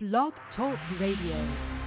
Blog Talk Radio.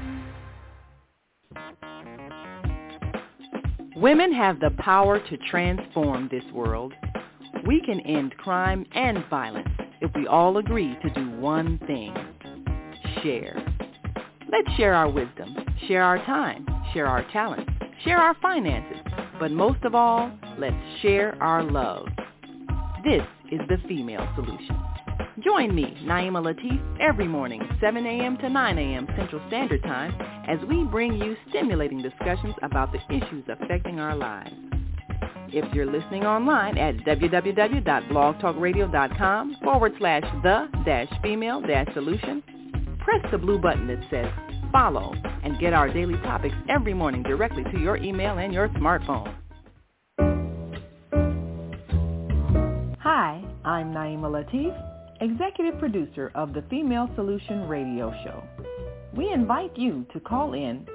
Women have the power to transform this world. We can end crime and violence if we all agree to do one thing: share. Let's share our wisdom, share our time, share our talents, share our finances, but most of all, let's share our love. This is the Female Solution. Join me, Naima Latif, every morning, 7 a.m. to 9 a.m. Central Standard Time, as we bring you stimulating discussions about the issues affecting our lives. If you're listening online at www.blogtalkradio.com/the-female-solution, press the blue button that says follow and get our daily topics every morning directly to your email and your smartphone. Hi, I'm Naima Latif, Executive Producer of the Female Solution Radio Show. We invite you to call in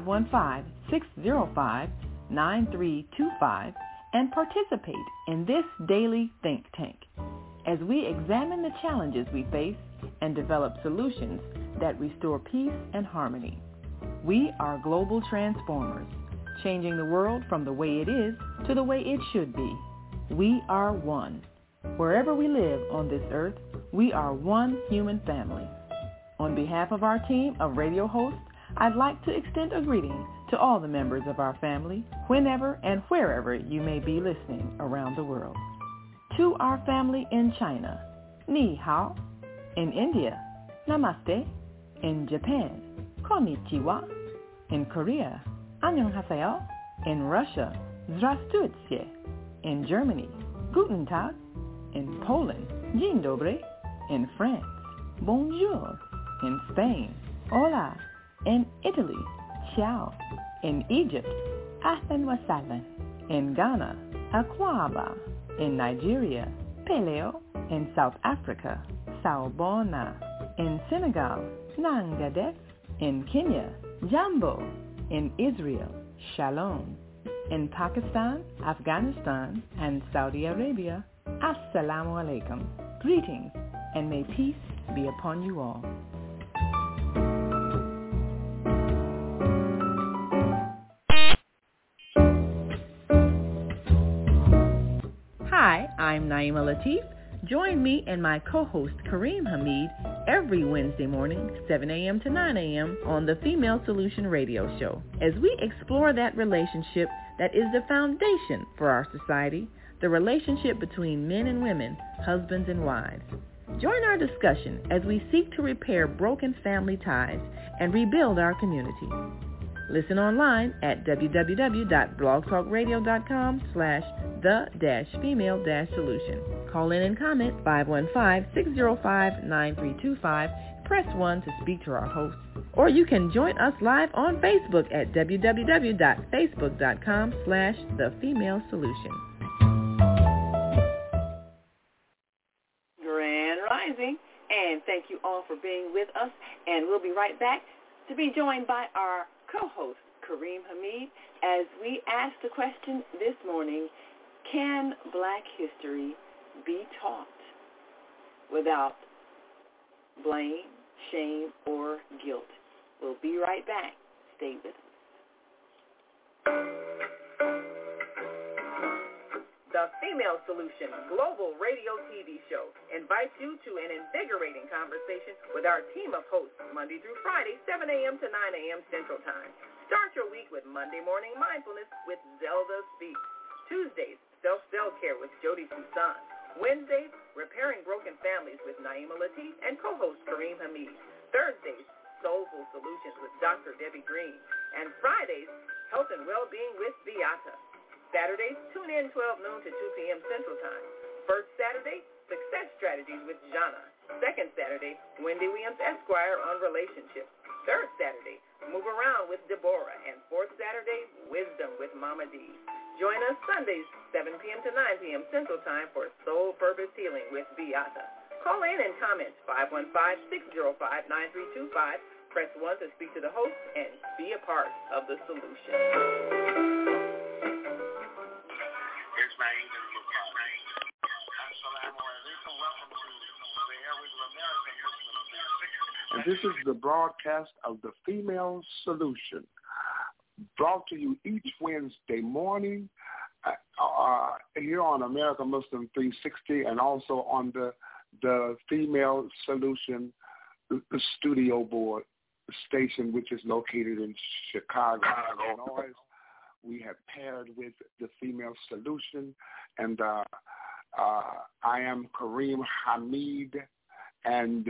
515-605-9325 and participate in this daily think tank as we examine the challenges we face and develop solutions that restore peace and harmony. We are global transformers, changing the world from the way it is to the way it should be. We are one. Wherever we live on this earth, we are one human family. On behalf of our team of radio hosts, I'd like to extend a greeting to all the members of our family, whenever and wherever you may be listening around the world. To our family in China, Ni Hao. In India, Namaste. In Japan, Konnichiwa. In Korea, Annyeonghaseyo. In Russia, Здравствуйте. In Germany, Guten Tag. In Poland, Dzień dobry. In France, Bonjour. In Spain, Hola. In Italy, Ciao. In Egypt, Ahlan wa sahlan. In Ghana, Akwaba. In Nigeria, Peleo. In South Africa, Sawubona. In Senegal, Nangadef. In Kenya, Jambo. In Israel, Shalom. In Pakistan, Afghanistan, and Saudi Arabia, Assalamu alaikum. Greetings, and may peace be upon you all. Hi, I'm Naima Latif. Join me and my co-host Kareem Hamid every Wednesday morning, 7 a.m. to 9 a.m. on the Female Solution Radio Show, as we explore that relationship that is the foundation for our society, the relationship between men and women, husbands and wives. Join our discussion as we seek to repair broken family ties and rebuild our community. Listen online at www.blogtalkradio.com/the-female-solution. Call in and comment 515-605-9325. Press 1 to speak to our hosts. Or you can join us live on Facebook at www.facebook.com/the-female-solution. Grand Rising, and thank you all for being with us. And we'll be right back to be joined by our co-host, Kareem Hamid, as we ask the question this morning: can Black history be taught without blame, shame, or guilt? We'll be right back. Stay with us. The Female Solution Global Radio TV Show invites you to an invigorating conversation with our team of hosts Monday through Friday, 7 a.m. to 9 a.m. Central Time. Start your week with Monday Morning Mindfulness with Zelda Speaks. Tuesdays, Self-Cell Care with Jody Toussaint. Wednesdays, Repairing Broken Families with Naima Latif and co-host Kareem Hamid. Thursdays, Soulful Solutions with Dr. Debbie Green. And Fridays, Health and Wellbeing with Beata. Saturdays, tune in 12 noon to 2 p.m. Central Time. First Saturday, Success Strategies with Jana. Second Saturday, Wendy Williams Esquire on relationships. Third Saturday, Move Around with Deborah. And fourth Saturday, Wisdom with Mama D. Join us Sundays, 7 p.m. to 9 p.m. Central Time for Soul Purpose Healing with Beata. Call in and comment 515-605-9325. Press 1 to speak to the host and be a part of the solution. It's Naeem and Assalamu alaikum. Welcome to the Airways of America. This is the broadcast of the Female Solution, brought to you each Wednesday morning here on America Muslim 360, and also on the Female Solution the studio board station, which is located in Chicago, Illinois. We have paired with the Female Solution, and I am Kareem Hamid, and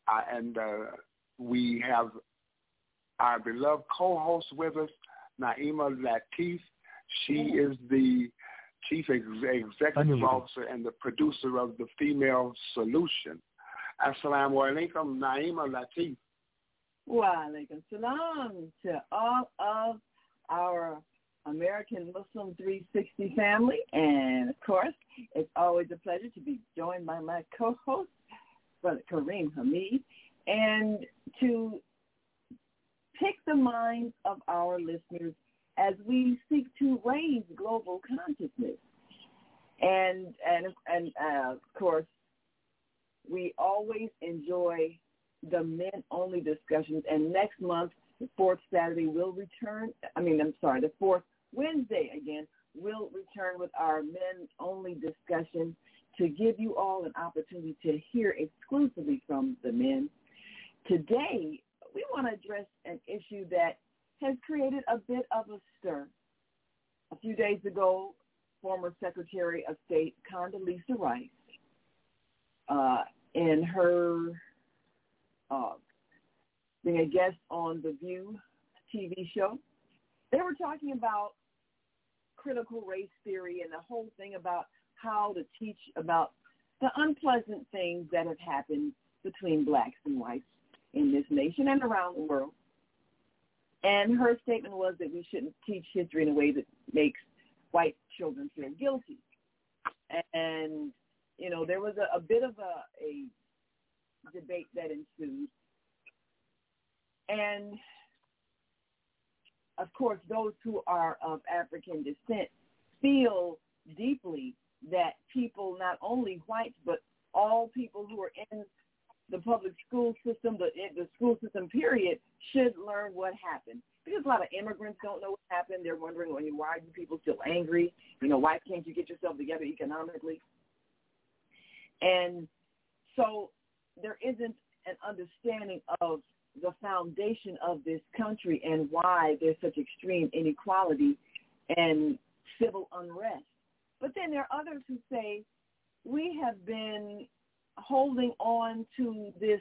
we have our beloved co-host with us, Naima Latif. She is the Chief Executive Officer and the producer of the Female Solution. Assalamu alaikum, Naima Latif. Wa alaikum salam to all of our American Muslim 360 family. And, of course, it's always a pleasure to be joined by my co-host, Brother Kareem Hamid, and to pick the minds of our listeners as we seek to raise global consciousness. And of course, we always enjoy the men-only discussions. And next month, the fourth Wednesday again, we'll return with our men-only discussion to give you all an opportunity to hear exclusively from the men. Today, we want to address an issue that has created a bit of a stir. A few days ago, former Secretary of State Condoleezza Rice, in her being a guest on The View TV show, they were talking about critical race theory and the whole thing about how to teach about the unpleasant things that have happened between blacks and whites in this nation and around the world. And her statement was that we shouldn't teach history in a way that makes white children feel guilty. And, you know, there was a bit of a debate that ensued. And, of course, those who are of African descent feel deeply that people, not only whites, but all people who are in the public school system, the school system period, should learn what happened. Because a lot of immigrants don't know what happened. They're wondering, well, why are you people still angry? You know, why can't you get yourself together economically? And so there isn't an understanding of the foundation of this country and why there's such extreme inequality and civil unrest. But then there are others who say we have been holding on to this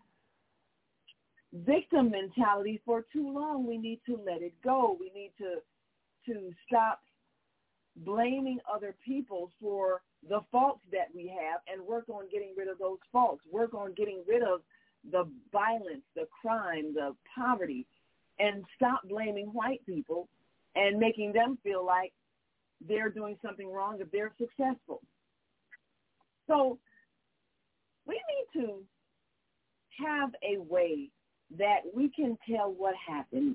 victim mentality for too long. We need to let it go. We need to stop blaming other people for the faults that we have and work on getting rid of those faults, work on getting rid of the violence, the crime, the poverty, and stop blaming white people and making them feel like they're doing something wrong if they're successful. So we need to have a way that we can tell what happened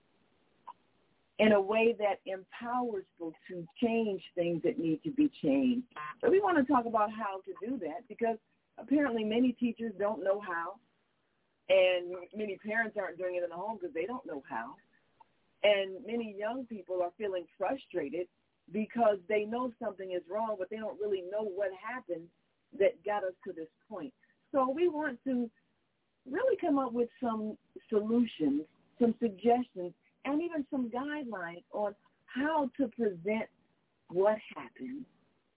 in a way that empowers people to change things that need to be changed. So we want to talk about how to do that, because apparently many teachers don't know how, and many parents aren't doing it in the home because they don't know how. And many young people are feeling frustrated because they know something is wrong, but they don't really know what happened that got us to this point. So we want to really come up with some solutions, some suggestions, and even some guidelines on how to present what happened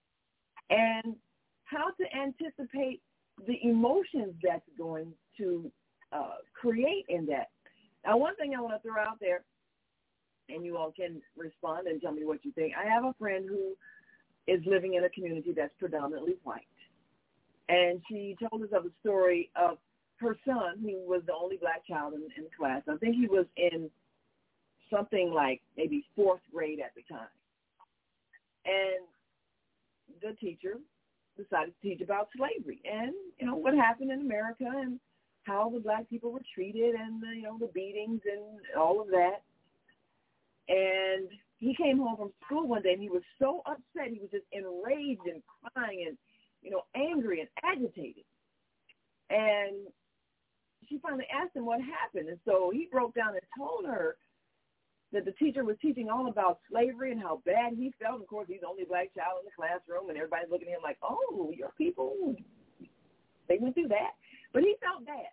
and how to anticipate the emotions that's going to create in that. Now, one thing I want to throw out there, and you all can respond and tell me what you think. I have a friend who is living in a community that's predominantly white. And she told us of a story of her son, who was the only black child in the class. I think he was in something like maybe fourth grade at the time. And the teacher decided to teach about slavery and, what happened in America and how the black people were treated and, the beatings and all of that. And he came home from school one day and he was so upset. He was just enraged and crying and, angry and agitated. And she finally asked him what happened. And so he broke down and told her that the teacher was teaching all about slavery and how bad he felt. And of course, he's the only black child in the classroom, and everybody's looking at him like, oh, your people, they went through that. But he felt bad.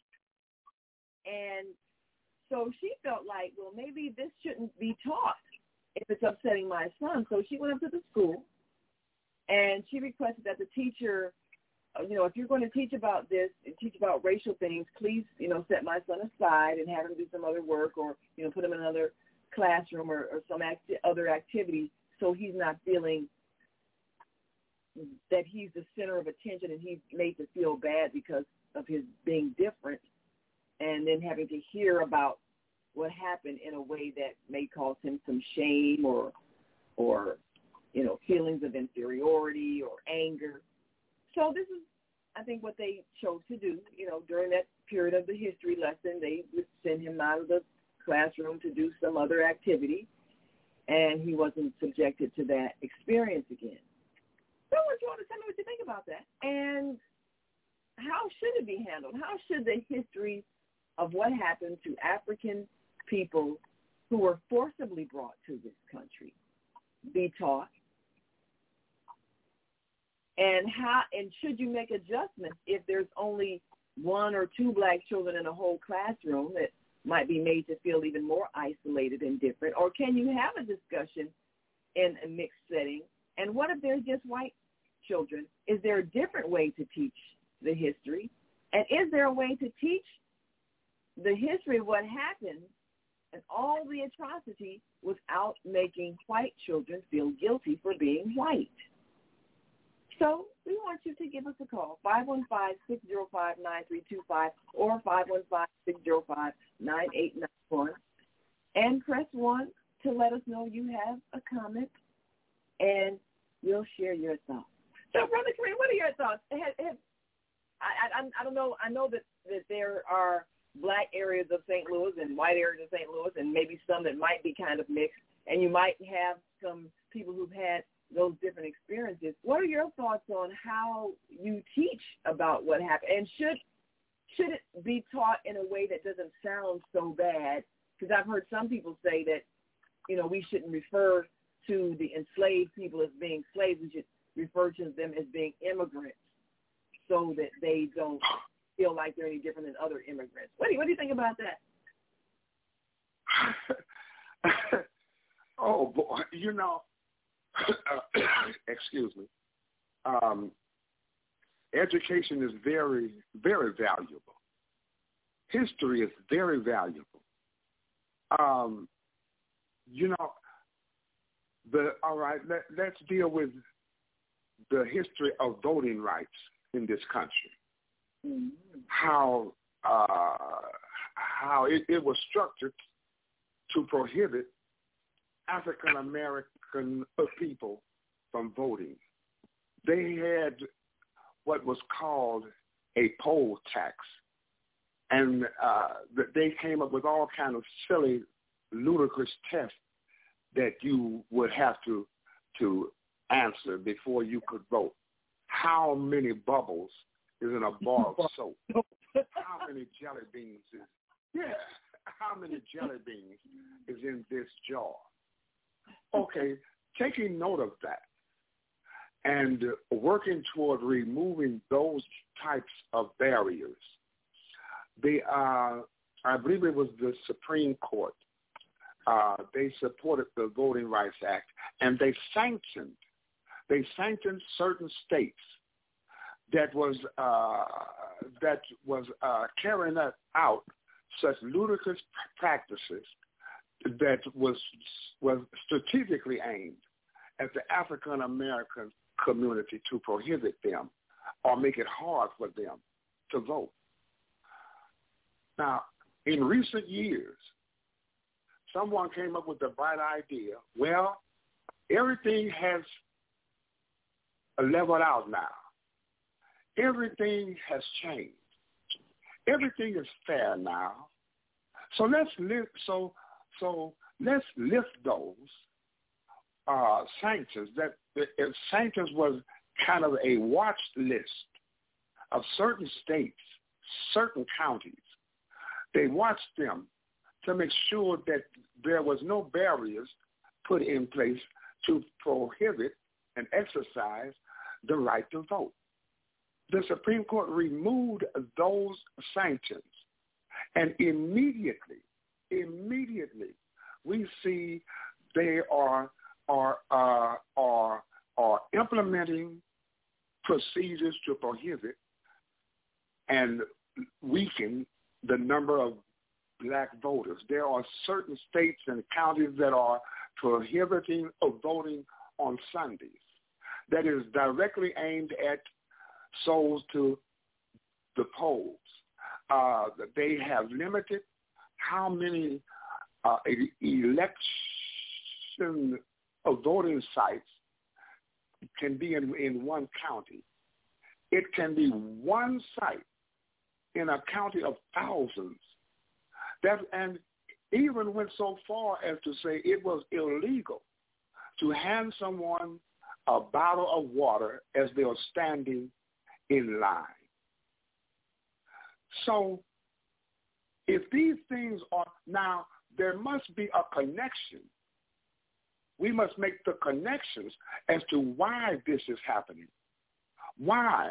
And so she felt like, well, maybe this shouldn't be taught if it's upsetting my son. So she went up to the school, and she requested that the teacher, if you're going to teach about this and teach about racial things, please, set my son aside and have him do some other work, or, put him in another classroom or some other activity, so he's not feeling that he's the center of attention and he's made to feel bad because of his being different, and then having to hear about what happened in a way that may cause him some shame or feelings of inferiority or anger. So this is, I think, what they chose to do. During that period of the history lesson, they would send him out of the classroom to do some other activity, and he wasn't subjected to that experience again. So I want you all to tell me what you think about that, and how should it be handled? How should the history of what happened to African people who were forcibly brought to this country be taught? And should you make adjustments if there's only one or two black children in a whole classroom that might be made to feel even more isolated and different? Or can you have a discussion in a mixed setting? And what if there's just white children? Is there a different way to teach the history? And is there a way to teach the history of what happened and all the atrocity without making white children feel guilty for being white? So we want you to give us a call, 515-605-9325 or 515-605-9891, and press 1 to let us know you have a comment, and we'll share your thoughts. So, Brother Kareem, what are your thoughts? I don't know. I know that there are black areas of St. Louis and white areas of St. Louis, and maybe some that might be kind of mixed, and you might have some people who've had those different experiences. What are your thoughts on how you teach about what happened? And should it be taught in a way that doesn't sound so bad? Because I've heard some people say that, we shouldn't refer to the enslaved people as being slaves. We should refer to them as being immigrants so that they don't feel like they're any different than other immigrants. What do you think about that? Oh, boy. Excuse me. Education is very, very valuable. History is very valuable. All right, let's deal with the history of voting rights in this country. Mm-hmm. How it was structured to prohibit African American people from voting. They had what was called a poll tax, and they came up with all kind of silly, ludicrous tests that you would have to answer before you could vote. How many bubbles is in a bar of soap? How many jelly beans how many jelly beans is in this jar? Okay, taking note of that and working toward removing those types of barriers. I believe it was the Supreme Court. They supported the Voting Rights Act, and they sanctioned certain states that was carrying out such ludicrous practices that was strategically aimed at the African American community to prohibit them or make it hard for them to vote. Now, in recent years, someone came up with the bright idea, well, everything has leveled out now. Everything has changed. Everything is fair now. So let's lift those sanctions. That sanctions was kind of a watch list of certain states, certain counties They watched them to make sure that there was no barriers put in place to prohibit and exercise the right to vote. The Supreme Court removed those sanctions, and immediately, we see they are implementing procedures to prohibit and weaken the number of black voters. There are certain states and counties that are prohibiting of voting on Sundays. That is directly aimed at souls to the polls. They have limited how many election voting sites can be in one county. It can be one site in a county of thousands. And even went so far as to say it was illegal to hand someone a bottle of water as they are standing in line. So if these things are, now there must be a connection. We must make the connections as to why this is happening. Why?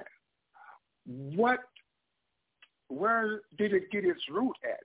Where did it get its root at?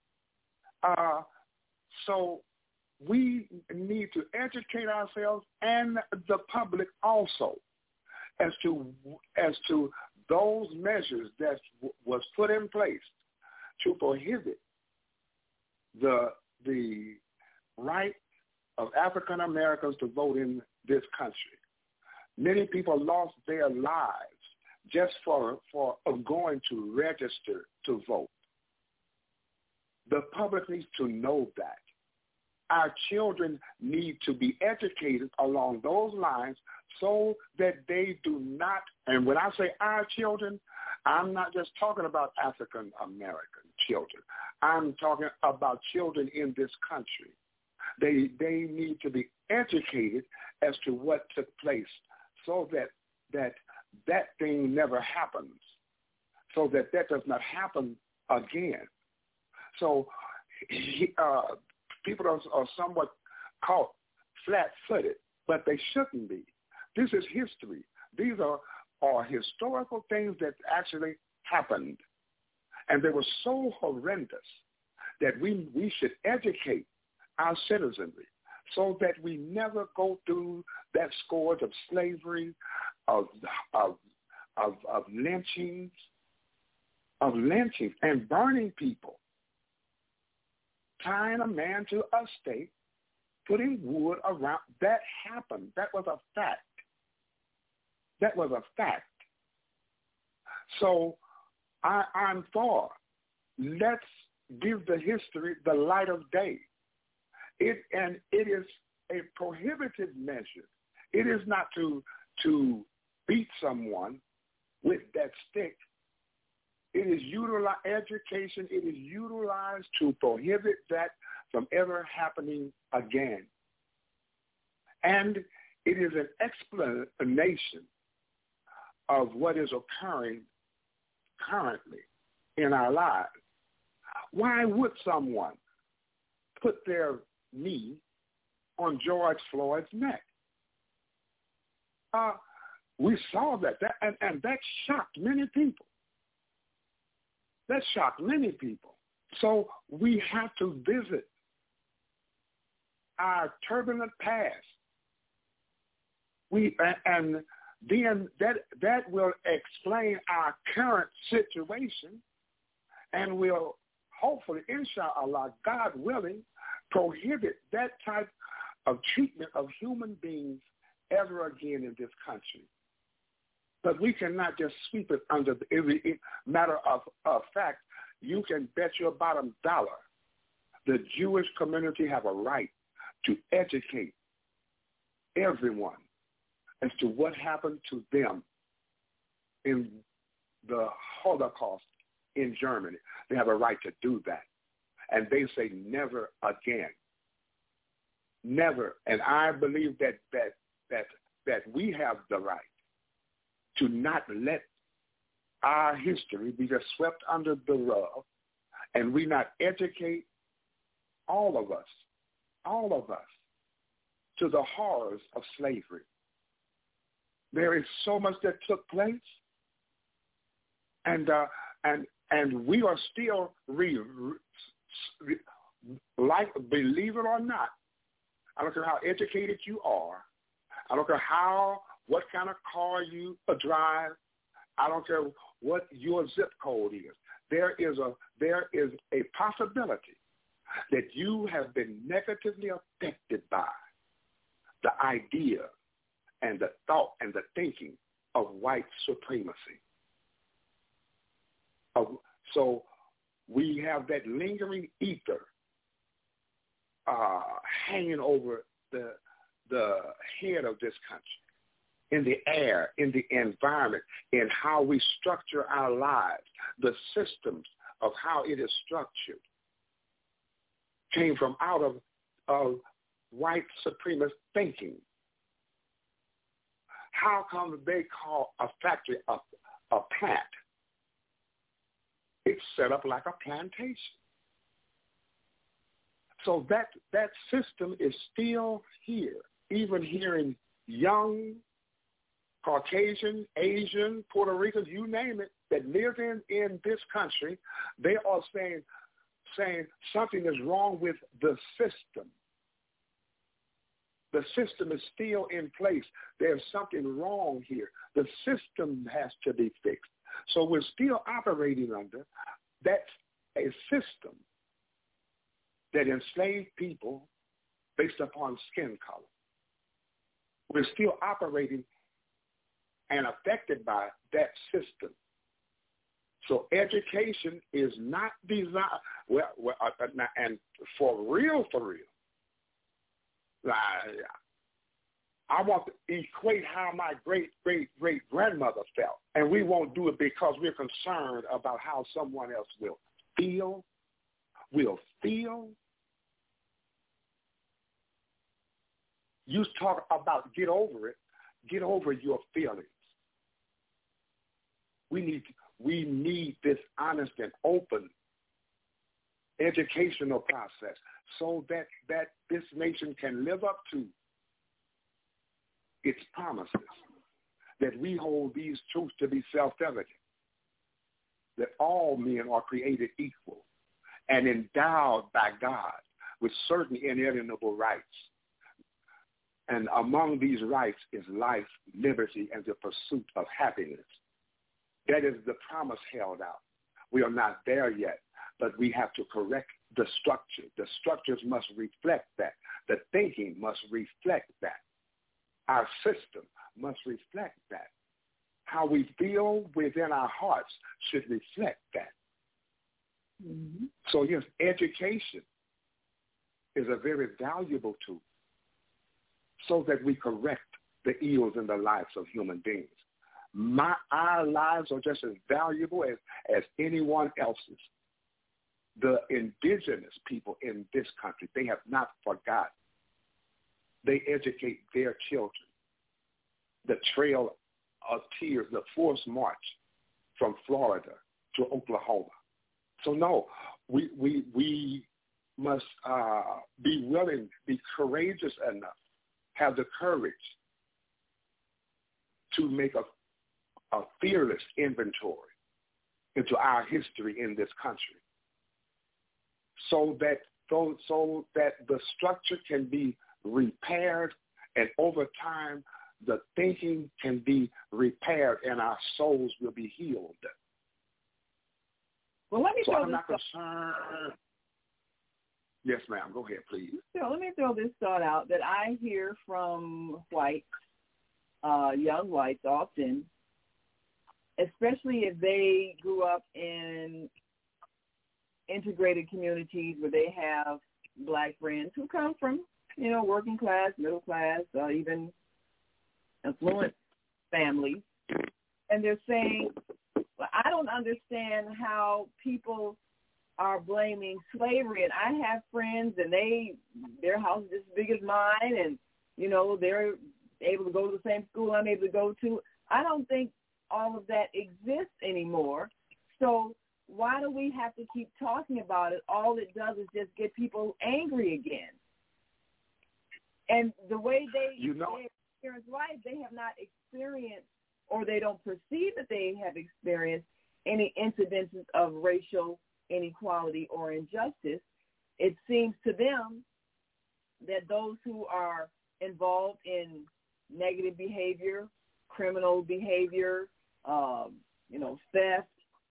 So we need to educate ourselves and the public also as to those measures that was put in place to prohibit the right of African Americans to vote in this country. Many people lost their lives just for going to register to vote. The public needs to know that. Our children need to be educated along those lines so that they do not, and when I say our children, I'm not just talking about African American children. I'm talking about children in this country. They need to be educated as to what took place so that thing never happens, so that does not happen again. So people are somewhat caught flat-footed, but they shouldn't be. This is history. These are historical things that actually happened, and they were so horrendous that we should educate our citizenry so that we never go through that scourge of slavery, of lynchings, and burning people, tying a man to a stake, putting wood around. That happened. That was a fact. So I'm for, let's give the history the light of day. It is a prohibited measure. It is not to beat someone with that stick. It is education. It is utilized to prohibit that from ever happening again. And it is an explanation of what is occurring currently in our lives. Why would someone put their knee on George Floyd's neck? We saw that and that shocked many people. So we have to visit our turbulent past. And then that will explain our current situation, and will hopefully, inshallah, God willing, prohibit that type of treatment of human beings ever again in this country. But we cannot just sweep it under every matter of fact. You can bet your bottom dollar the Jewish community have a right to educate everyone as to what happened to them in the Holocaust in Germany. They have a right to do that. And they say never again. Never. And I believe that we have the right to not let our history be just swept under the rug and we not educate all of us, to the horrors of slavery. There is so much that took place, and we are still like, believe it or not, I don't care how educated you are, I don't care what kind of car you drive, I don't care what your zip code is. There is a possibility that you have been negatively affected by the idea and the thought and the thinking of white supremacy. So we have that lingering ether hanging over the head of this country, in the air, in the environment, in how we structure our lives, the systems of how it is structured, came from out of white supremacist thinking. How come they call a factory a plant? It's set up like a plantation. So that system is still here, even here in young Caucasian, Asian, Puerto Ricans, you name it, that live in this country. They are saying something is wrong with the system. The system is still in place. There's something wrong here. The system has to be fixed. So we're still operating under a system that enslaved people based upon skin color. We're still operating and affected by that system. So education is not designed, and for real, I want to equate how my great-great-great-grandmother felt, and we won't do it because we're concerned about how someone else will feel. You talk about get over it. Get over your feelings. We need this honest and open educational process so that this nation can live up to its promises, that we hold these truths to be self-evident, that all men are created equal and endowed by God with certain inalienable rights. And among these rights is life, liberty, and the pursuit of happiness. That is the promise held out. We are not there yet, but we have to correct the structure. The structures must reflect that. The thinking must reflect that. Our system must reflect that. How we feel within our hearts should reflect that. Mm-hmm. So yes, education is a very valuable tool so that we correct the ills in the lives of human beings. Our lives are just as valuable as anyone else's. The indigenous people in this country, they have not forgotten. They educate their children. The Trail of Tears, the forced march from Florida to Oklahoma. So no, we must be willing, be courageous enough, have the courage to make a fearless inventory into our history in this country, so that the structure can be repaired, and over time the thinking can be repaired and our souls will be healed. Well, let me so I'm not concerned. Yes, ma'am. Go ahead, please. So let me throw this thought out that I hear from whites, young whites often, especially if they grew up in integrated communities where they have black friends who come from, working class, middle class, even affluent families. And they're saying, well, I don't understand how people are blaming slavery. And I have friends and their house is as big as mine, and, they're able to go to the same school I'm able to go to. I don't think all of that exists anymore. So why do we have to keep talking about it? All it does is just get people angry again. And the way they experience life, they have not experienced, or they don't perceive that they have experienced any incidences of racial inequality or injustice. It seems to them that those who are involved in negative behavior, criminal behavior, theft,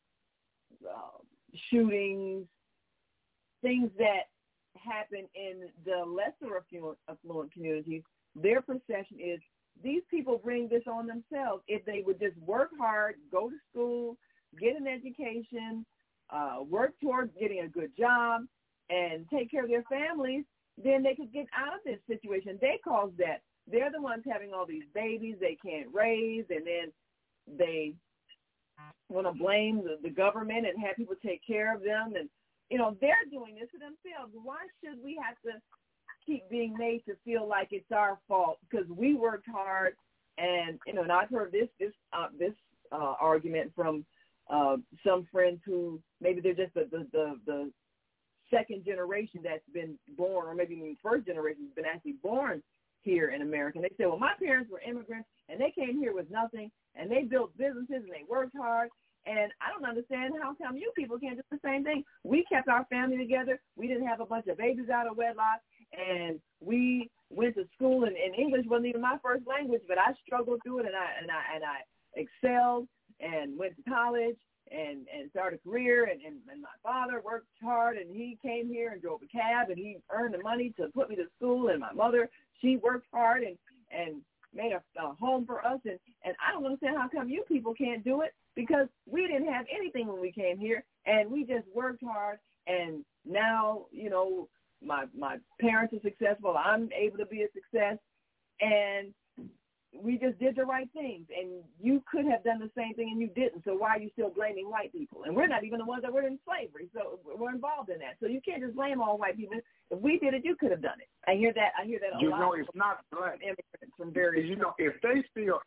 shootings, things that happen in the lesser affluent communities, their perception is these people bring this on themselves. If they would just work hard, go to school, get an education, work towards getting a good job, and take care of their families, then they could get out of this situation. They caused that. They're the ones having all these babies they can't raise, and then they want to blame the government and have people take care of them. And, they're doing this to themselves. Why should we have to keep being made to feel like it's our fault because we worked hard? And, and I've heard this argument from some friends who maybe they're just the second generation that's been born, or maybe even first generation has been actually born here in America. And they say, well, my parents were immigrants, and they came here with nothing, and they built businesses, and they worked hard, and I don't understand how come you people can't do the same thing. We kept our family together. We didn't have a bunch of babies out of wedlock, and we went to school, and English wasn't even my first language, but I struggled through it, and I excelled and went to college and started a career, and my father worked hard, and he came here and drove a cab, and he earned the money to put me to school, and my mother, she worked hard and made a home for us, and I don't understand how come you people can't do it, because we didn't have anything when we came here, and we just worked hard, and now, my parents are successful, I'm able to be a success, and we just did the right things, and you could have done the same thing, and you didn't, so why are you still blaming white people? And we're not even the ones that were in slavery, so we're involved in that, so you can't just blame all white people. If we did it, you could have done it. I hear that a lot. It's not black. From various if they feel,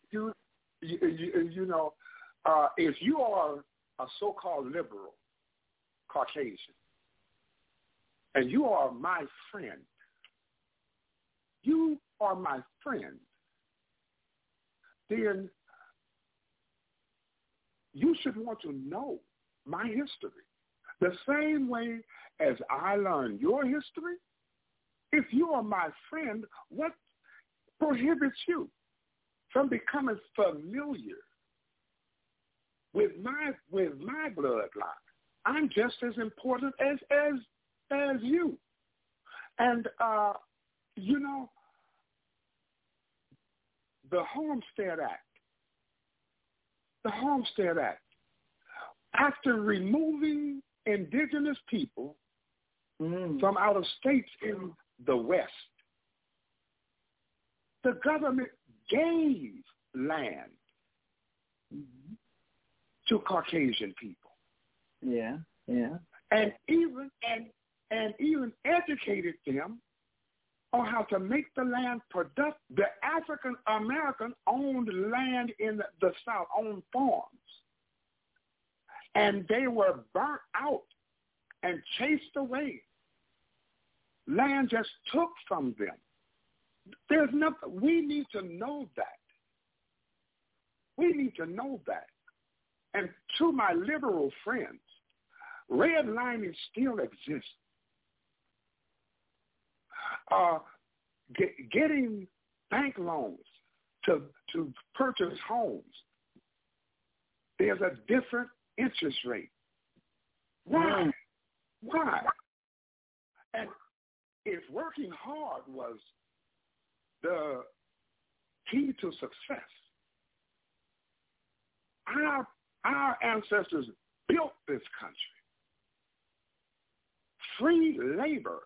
if you are a so-called liberal Caucasian, and you are my friend, then you should want to know my history. The same way as I learned your history, if you are my friend, what prohibits you from becoming familiar with my bloodline? I'm just as important as you. And, the Homestead Act, after removing indigenous people from out of states in the West, the government gave land to Caucasian people. Yeah. And even educated them on how to make the land productive. The African American owned land in the South, owned farms. And they were burnt out and chased away. Land just took from them. There's nothing. We need to know that. And to my liberal friends, redlining still exists. Getting bank loans to purchase homes, there's a different interest rate. Why? And if working hard was the key to success, our ancestors built this country. Free labor.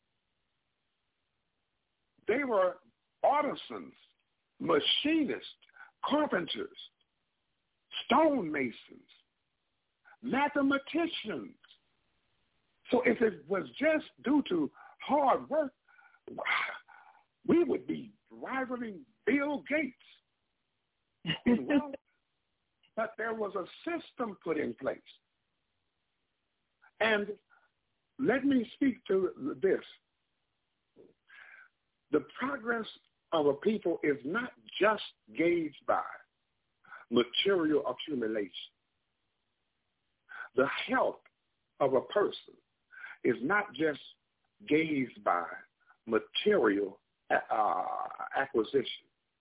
They were artisans, machinists, carpenters, stonemasons, mathematicians. So if it was just due to hard work, we would be rivaling Bill Gates. But there was a system put in place. And let me speak to this. The progress of a people is not just gauged by material accumulation. The health of a person is not just gauged by material acquisition.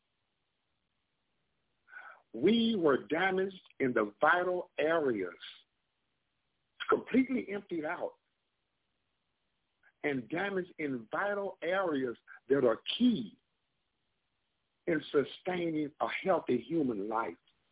We were damaged in the vital areas, completely emptied out, and damaged in vital areas that are key in sustaining a healthy human life.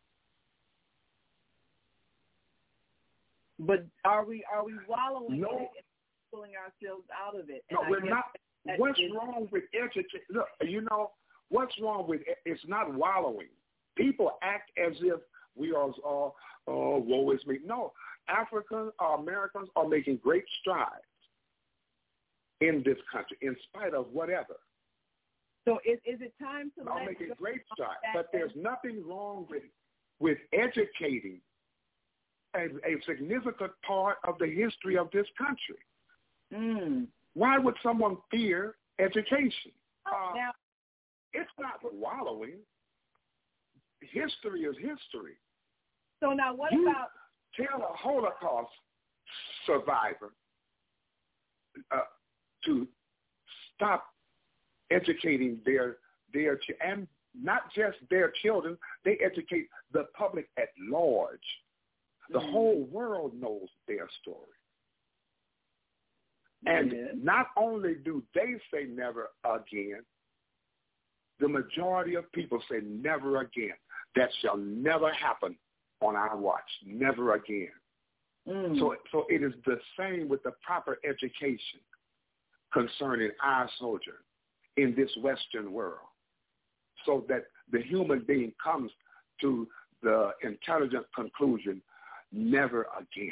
But are we wallowing in it and pulling ourselves out of it? No, we're not. What's wrong with education? Look, what's wrong with it? It's not wallowing. People act as if we are woe is me. No, Africans or Americans are making great strides in this country, in spite of whatever. So is it time to let making great strides, but there's nothing wrong with educating a significant part of the history of this country. Mm. Why would someone fear education? Now, it's not wallowing. History is history. So now what about... Tell a Holocaust survivor to stop educating their and not just their children, they educate the public at large. The whole world knows their story. And not only do they say never again, the majority of people say never again. That shall never happen on our watch. Never again. Mm. So it is the same with the proper education concerning our sojourn in this Western world, so that the human being comes to the intelligent conclusion, never again.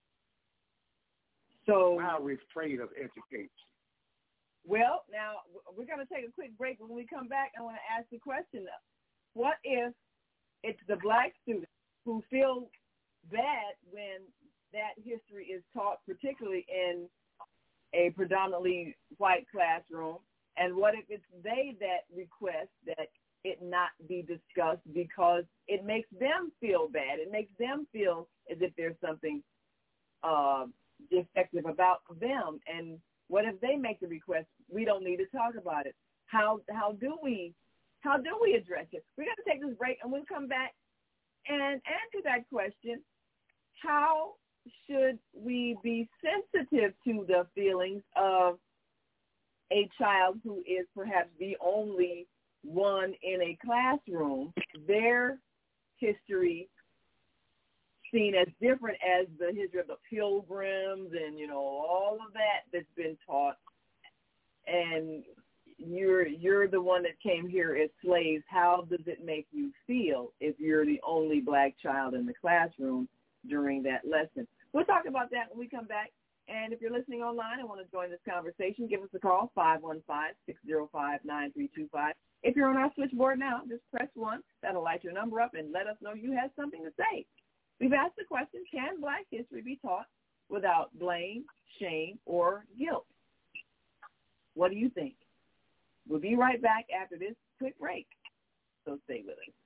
So why are we afraid of education? Well, now we're going to take a quick break. When we come back, I want to ask the question, what if it's the black students who feel bad when that history is taught, particularly in a predominantly white classroom, and what if it's they that request that it not be discussed because it makes them feel bad? It makes them feel as if there's something defective about them. And what if they make the request? We don't need to talk about it. How do we address it? We're going to take this break, and we'll come back and answer that question. How should we be sensitive to the feelings of a child who is perhaps the only one in a classroom, their history seen as different as the history of the Pilgrims and, all of that's been taught, and you're the one that came here as slaves? How does it make you feel if you're the only black child in the classroom during that lesson? We'll talk about that when we come back. And if you're listening online and want to join this conversation, give us a call, 515-605-9325. If you're on our switchboard now, just press 1. That'll light your number up and let us know you have something to say. We've asked the question, can black history be taught without blame, shame, or guilt? What do you think? We'll be right back after this quick break, so stay with us.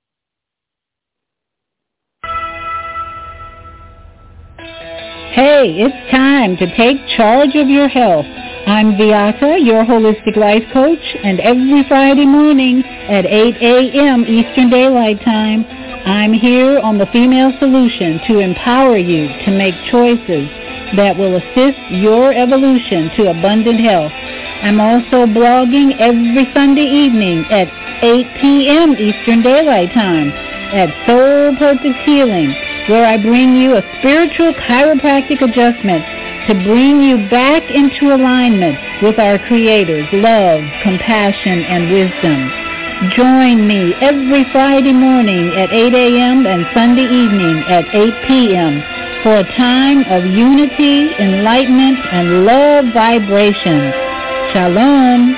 Hey, it's time to take charge of your health. I'm Beata, your holistic life coach, and every Friday morning at 8 a.m. Eastern Daylight Time, I'm here on The Female Solution to empower you to make choices that will assist your evolution to abundant health. I'm also blogging every Sunday evening at 8 p.m. Eastern Daylight Time at Soul Purpose Healing, where I bring you a spiritual chiropractic adjustment to bring you back into alignment with our Creator's love, compassion, and wisdom. Join me every Friday morning at 8 a.m. and Sunday evening at 8 p.m. for a time of unity, enlightenment, and love vibrations. Shalom.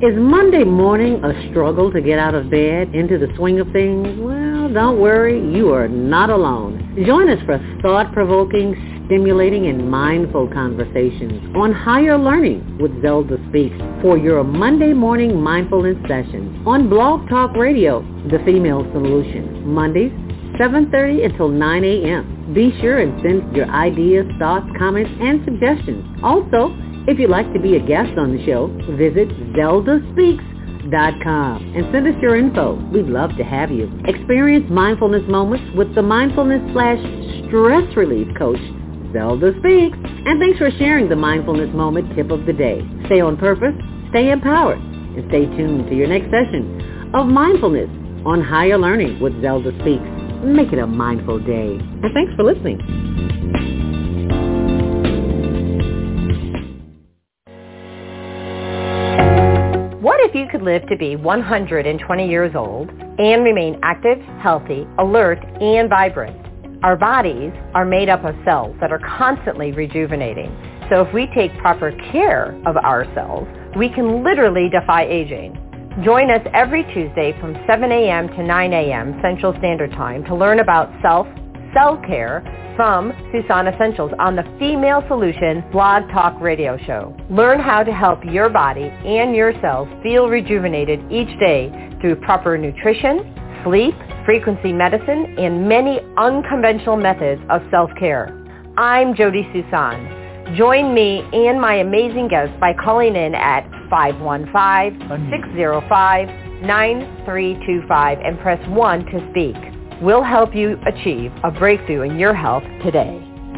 Is Monday morning a struggle to get out of bed, into the swing of things? Well, don't worry, you are not alone. Join us for thought-provoking, stimulating, and mindful conversations on higher learning with Zelda Speaks for your Monday morning mindfulness session on Blog Talk Radio, The Female Solution, Mondays, 7:30 until 9 a.m. Be sure and send your ideas, thoughts, comments, and suggestions. Also, if you'd like to be a guest on the show, visit ZeldaSpeaks.com and send us your info. We'd love to have you. Experience mindfulness moments with the mindfulness/stress relief coach, Zelda Speaks. And thanks for sharing the mindfulness moment tip of the day. Stay on purpose, stay empowered, and stay tuned to your next session of Mindfulness on Higher Learning with Zelda Speaks. Make it a mindful day. And thanks for listening. What if you could live to be 120 years old and remain active, healthy, alert, and vibrant? Our bodies are made up of cells that are constantly rejuvenating. So if we take proper care of our cells, we can literally defy aging. Join us every Tuesday from 7 a.m. to 9 a.m. Central Standard Time to learn about cell care from Susan Essentials on the Female Solution Blog Talk Radio Show. Learn how to help your body and your cells feel rejuvenated each day through proper nutrition, sleep, frequency medicine, and many unconventional methods of self-care. I'm Jody Susan. Join me and my amazing guests by calling in at 515-605-9325 and press 1 to speak. We'll help you achieve a breakthrough in your health today.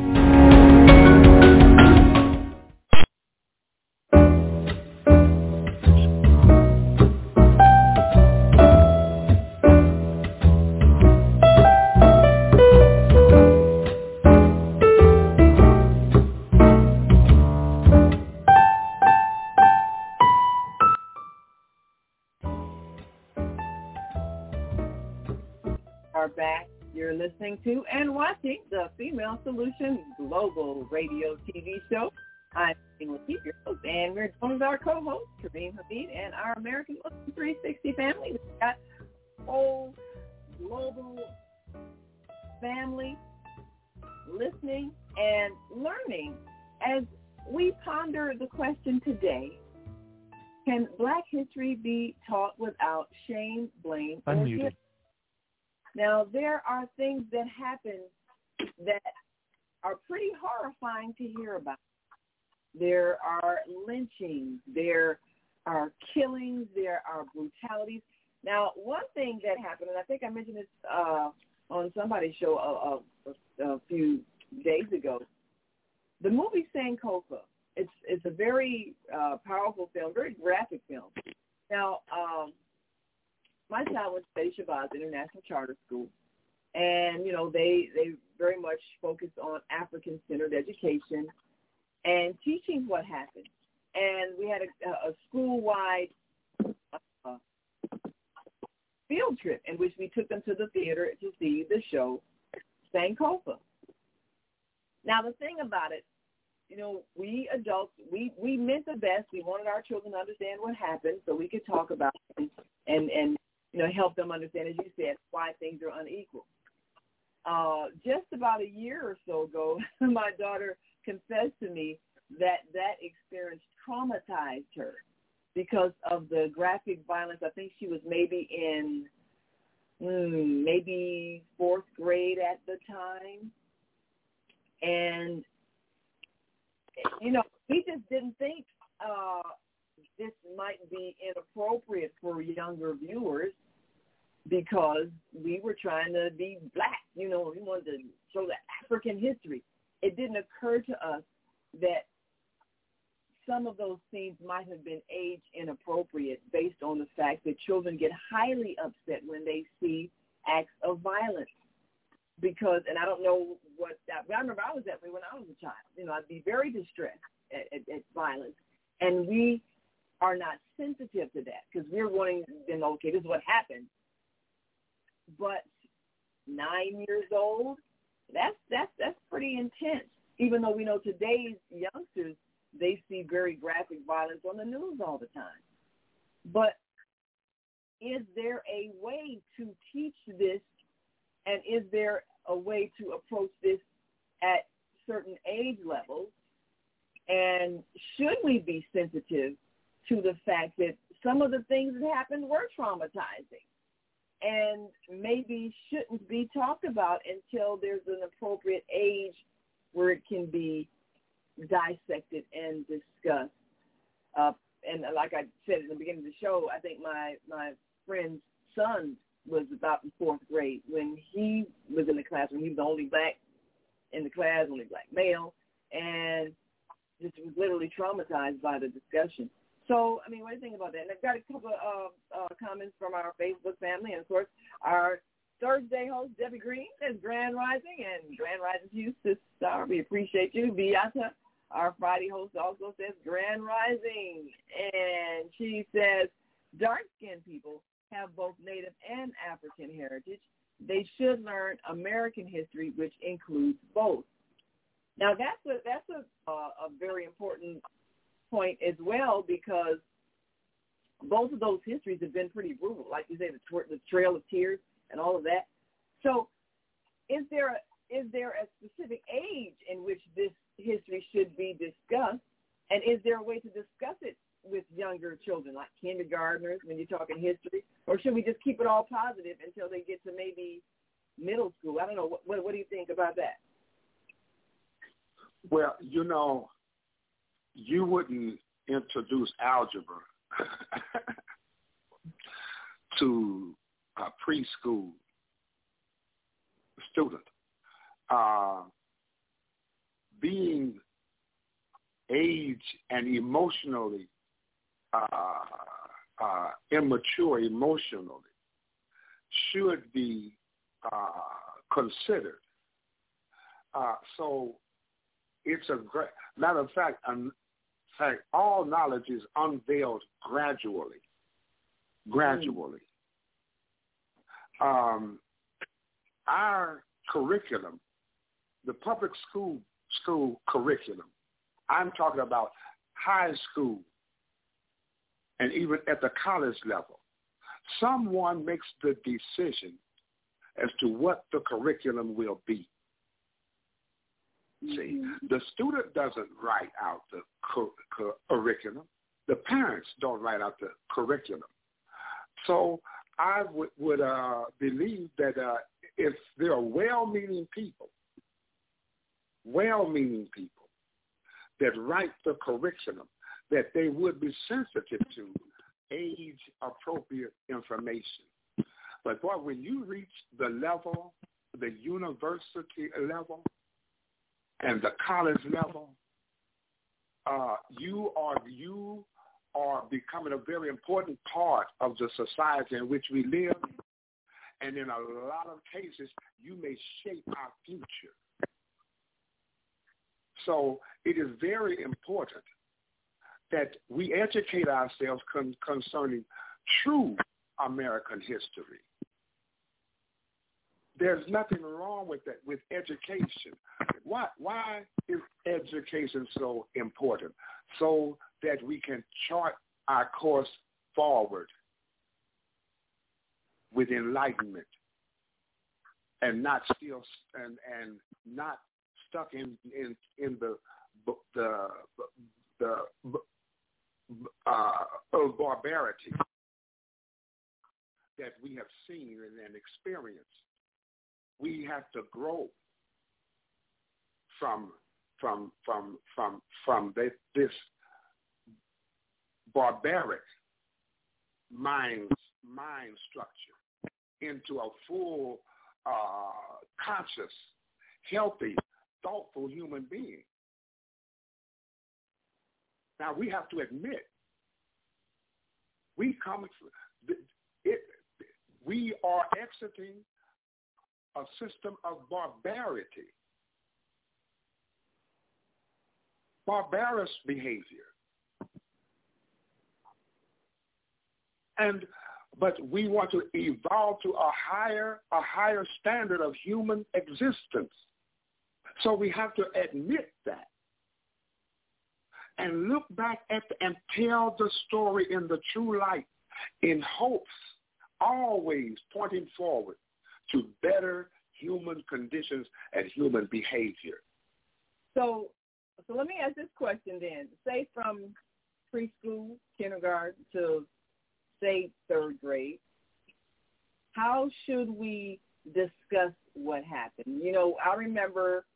Back. You're listening to and watching the Female Solution Global Radio TV show. I'm Latif, your host, and we're joined with our co-host, Kareem Hamid, and our American Muslim 360 family. We've got a whole global family listening and learning as we ponder the question today, can Black history be taught without shame, blame, or guilt? Now, there are things that happen that are pretty horrifying to hear about. There are lynchings, there are killings, there are brutalities. Now, one thing that happened, and I think I mentioned this on somebody's show a few days ago, the movie Sankofa. It's a very powerful film, very graphic film. Now, my child went to Shabazz International Charter School, and, you know, they very much focus on African-centered education and teaching what happened. And we had a school-wide field trip in which we took them to the theater to see the show Sankofa. Now, the thing about it, you know, we adults, we meant the best. We wanted our children to understand what happened so we could talk about it and you know, help them understand, as you said, why things are unequal. Just about a year or so ago, my daughter confessed to me that experience traumatized her because of the graphic violence. I think she was maybe in maybe fourth grade at the time. And, you know, we just didn't think this might be inappropriate for younger viewers because we were trying to be Black. You know, we wanted to show the African history. It didn't occur to us that some of those scenes might have been age inappropriate based on the fact that children get highly upset when they see acts of violence. Because, and I don't know what that, I remember I was that way when I was a child. You know, I'd be very distressed at violence. And we are not sensitive to that because we're wanting to know, okay, this is what happened. But 9 years old, that's pretty intense. Even though we know today's youngsters, they see very graphic violence on the news all the time. But is there a way to teach this, and is there a way to approach this at certain age levels? And should we be sensitive to the fact that some of the things that happened were traumatizing and maybe shouldn't be talked about until there's an appropriate age where it can be dissected and discussed? And like I said in the beginning of the show, I think my friend's son was about in fourth grade when he was in the classroom. He was the only black in the class, only black male, and just was literally traumatized by the discussion. So, I mean, what do you think about that? And I've got a couple of comments from our Facebook family, and, of course, our Thursday host, Debbie Green, says Grand Rising, and Grand Rising to you, Sister Star. We appreciate you. Beata, our Friday host, also says Grand Rising, and she says dark-skinned people have both Native and African heritage. They should learn American history, which includes both. Now, that's a very important point as well, because both of those histories have been pretty brutal. Like you say, the Trail of Tears and all of that. So is there a specific age in which this history should be discussed? And is there a way to discuss it with younger children, like kindergartners, when you're talking history? Or should we just keep it all positive until they get to maybe middle school? I don't know. What do you think about that? Well, you wouldn't introduce algebra to a preschool student. Being age and emotionally immature emotionally should be considered. So it's a great matter of fact. All knowledge is unveiled gradually. Our curriculum, the public school curriculum, I'm talking about high school and even at the college level, someone makes the decision as to what the curriculum will be. See, the student doesn't write out the curriculum. The parents don't write out the curriculum. So I would believe that if there are well-meaning people that write the curriculum, that they would be sensitive to age-appropriate information. But boy, when you reach the level, the university level, and the college level, you are becoming a very important part of the society in which we live. And in a lot of cases, you may shape our future. So it is very important that we educate ourselves concerning true American history. There's nothing wrong with that, with education. Why is education so important? So that we can chart our course forward with enlightenment and not still and not stuck in the barbarity that we have seen and experienced. We have to grow from this barbaric mind structure into a full, conscious, healthy, thoughtful human being. Now we have to admit we are exiting a system of barbarity, barbarous behavior. But we want to evolve to a higher standard of human existence. So we have to admit that and look back and tell the story in the true light in hopes, always pointing forward to better human conditions and human behavior. So let me ask this question then. Say from preschool, kindergarten to, say, third grade, how should we discuss what happened? You know, I remember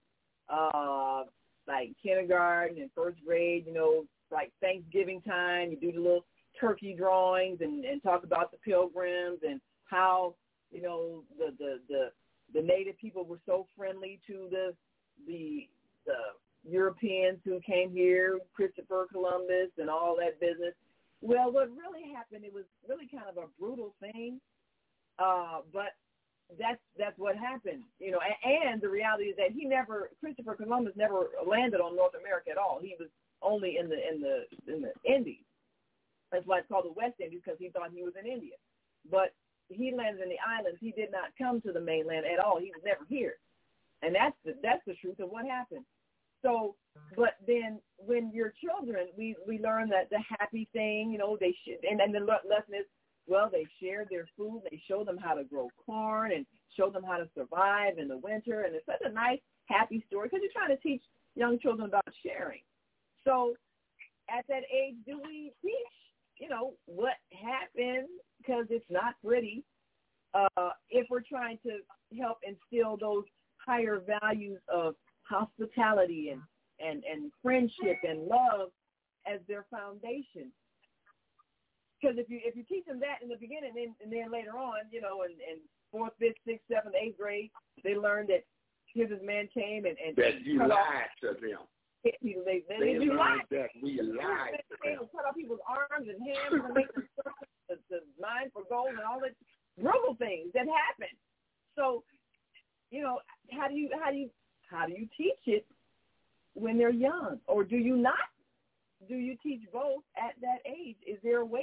like kindergarten and first grade, you know, like Thanksgiving time, you do the little turkey drawings and talk about the Pilgrims and how, you know, the native people were so friendly to the Europeans who came here, Christopher Columbus and all that business. Well, what really happened, it was really kind of a brutal thing, but that's what happened, you know. And the reality is that Christopher Columbus never landed on North America at all. He was only in the Indies. That's why it's called the West Indies, because he thought he was in India. But he landed in the islands. He did not come to the mainland at all. He was never here, and that's the truth of what happened. So, but then when you're children, we learn that the happy thing, you know, they should, and the lesson is, well, they shared their food. They showed them how to grow corn and showed them how to survive in the winter. And it's such a nice, happy story because you're trying to teach young children about sharing. So at that age, do we teach, you know, what happened? Because it's not pretty. If we're trying to help instill those higher values of hospitality and friendship and love as their foundation. Because if you teach them that in the beginning, and then later on, you know, in 4th, 5th, 6th, 7th, 8th grade, they learn that here's this man came and that you lied to them. They learned that we lied to them. Cut off people's arms and hands and make them the mine for gold and all the brutal things that happen. So, you know, how do you teach it when they're young, or do you not? Do you teach both at that age? Is there a way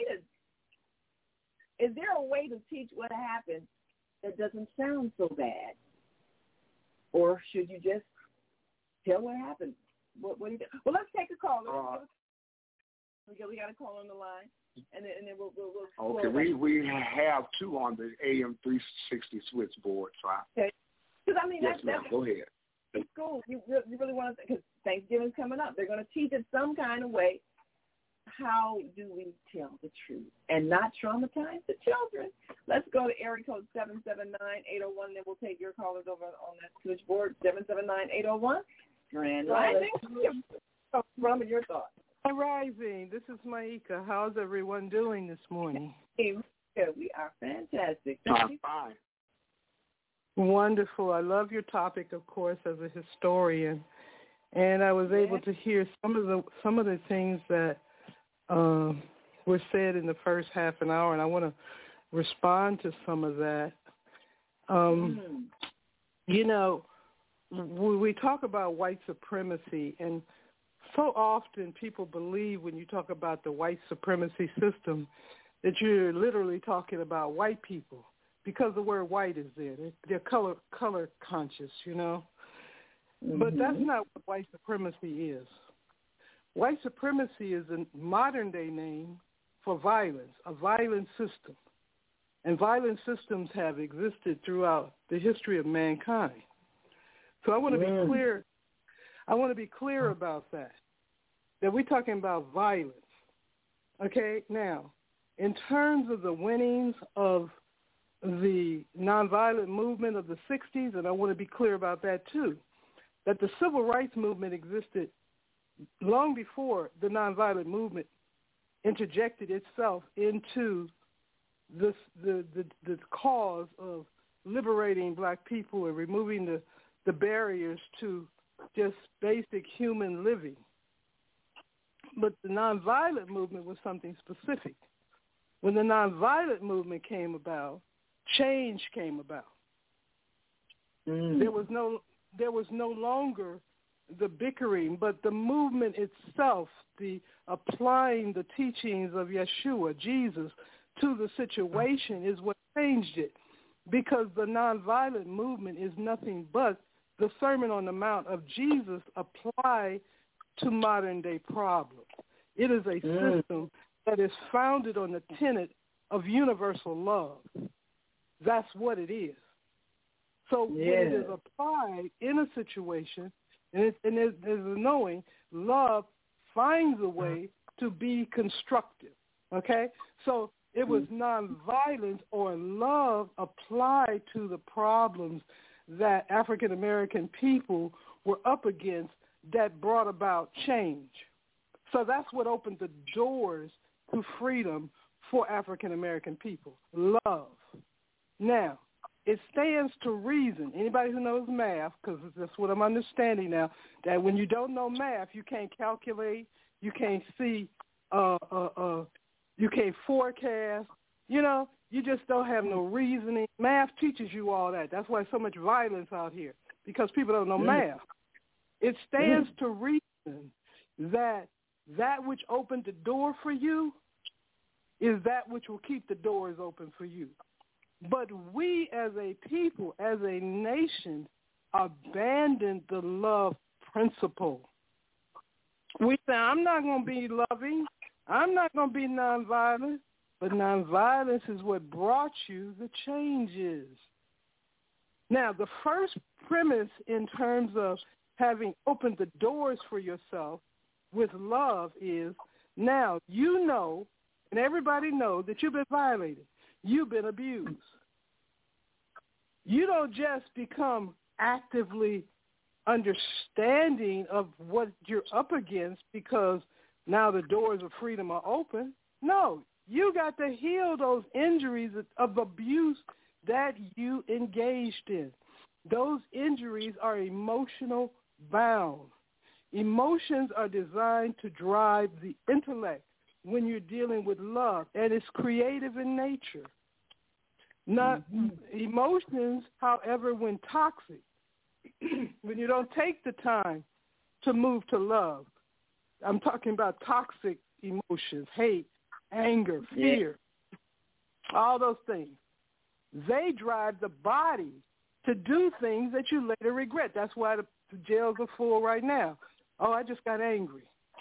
to teach what happened that doesn't sound so bad, or should you just tell what happened? What do you do? Well, let's take a call. We got a call on the line, and then we'll okay, we have two on the AM 360 switchboard. So okay. Because I mean, yes, that's go ahead. It's cool. You really want to, because Thanksgiving's coming up. They're going to teach it some kind of way. How do we tell the truth and not traumatize the children? Let's go to area code 779-801, then we'll take your callers over on that switchboard, 779-801. Grand Rising. From your thoughts. Rising. This is Maika. How's everyone doing this morning? Hey, we are fantastic. I'm fine. Wonderful. I love your topic, of course, as a historian, and I was able to hear some of the things that were said in the first half an hour, and I want to respond to some of that. You know, we talk about white supremacy, and so often people believe when you talk about the white supremacy system that you're literally talking about white people, because the word white is there. They're color conscious, you know. Mm-hmm. But that's not what white supremacy is. White supremacy is a modern-day name for violence, a violent system. And violent systems have existed throughout the history of mankind. So I want to be clear. I want to be clear about that we're talking about violence. Okay? Now, in terms of the winnings of the nonviolent movement of the 60s, and I want to be clear about that too, that the civil rights movement existed long before the nonviolent movement interjected itself into the cause of liberating black people and removing the barriers to just basic human living. But the nonviolent movement was something specific. When the nonviolent movement came about, change came about. There was no longer the bickering, but the movement itself, the applying the teachings of Yeshua, Jesus, to the situation is what changed it. Because the nonviolent movement is nothing but the Sermon on the Mount of Jesus applied to modern day problems. It is a system that is founded on the tenet of universal love. That's what it is. So when it is applied in a situation, and there's a knowing, love finds a way to be constructive, okay? So it was nonviolence or love applied to the problems that African-American people were up against that brought about change. So that's what opened the doors to freedom for African-American people, love. Now, it stands to reason. Anybody who knows math, because that's what I'm understanding now, that when you don't know math, you can't calculate, you can't see, you can't forecast. You know, you just don't have no reasoning. Math teaches you all that. That's why so much violence out here, because people don't know math. It stands to reason that which opened the door for you is that which will keep the doors open for you. But we as a people, as a nation, abandoned the love principle. We say, I'm not going to be loving. I'm not going to be nonviolent. But nonviolence is what brought you the changes. Now, the first premise in terms of having opened the doors for yourself with love is, now you know, and everybody knows that you've been violated. You've been abused. You don't just become actively understanding of what you're up against because now the doors of freedom are open. No, you got to heal those injuries of abuse that you engaged in. Those injuries are emotional bound. Emotions are designed to drive the intellect when you're dealing with love, and it's creative in nature. Not emotions, however, when toxic, when you don't take the time to move to love. I'm talking about toxic emotions, hate, anger, fear, all those things. They drive the body to do things that you later regret. That's why the jails are full right now. Oh, I just got angry.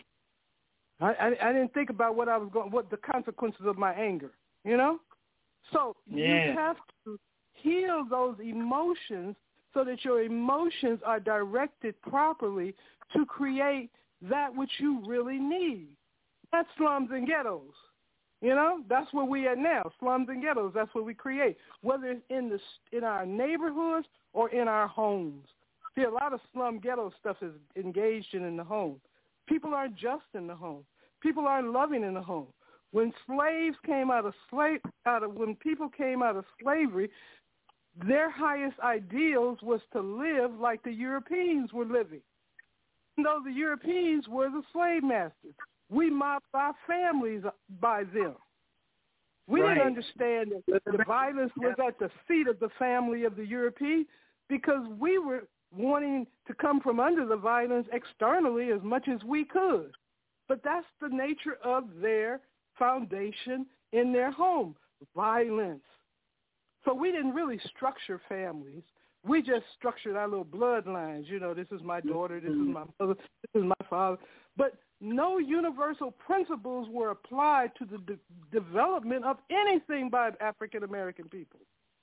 I didn't think about what the consequences of my anger, you know? So you have to heal those emotions so that your emotions are directed properly to create that which you really need. That's slums and ghettos. You know, that's where we are now, slums and ghettos. That's what we create, whether it's in our neighborhoods or in our homes. See, a lot of slum ghetto stuff is engaged in the home. People aren't just in the home. People aren't loving in the home. When slaves came when people came out of slavery, their highest ideals was to live like the Europeans were living. Even though the Europeans were the slave masters, we modeled our families by them. We didn't understand that the violence was at the feet of the family of the European because we were wanting to come from under the violence externally as much as we could. But that's the nature of their foundation in their home, violence. So we didn't really structure families. We just structured our little bloodlines. You know, this is my daughter, this is my mother, this is my father. But no universal principles were applied to the development of anything by African-American people.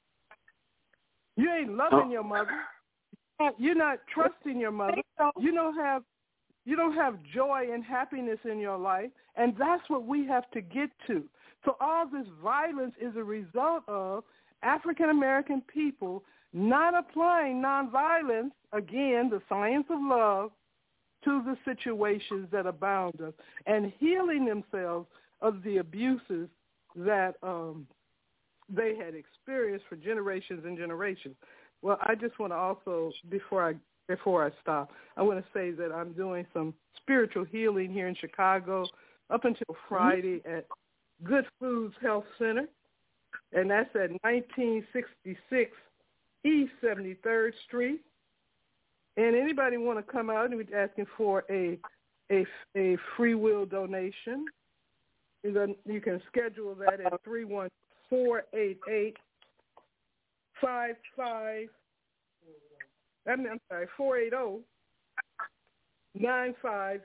You ain't loving your mother. You're not trusting your mother. You don't have joy and happiness in your life, and that's what we have to get to. So all this violence is a result of African-American people not applying nonviolence, again, the science of love, to the situations that abound us and healing themselves of the abuses that they had experienced for generations and generations. Well, I just want to also, before I stop, I want to say that I'm doing some spiritual healing here in Chicago up until Friday at Good Foods Health Center, and that's at 1966 East 73rd Street. And anybody want to come out and be asking for a free will donation, you can schedule that at 480-9588.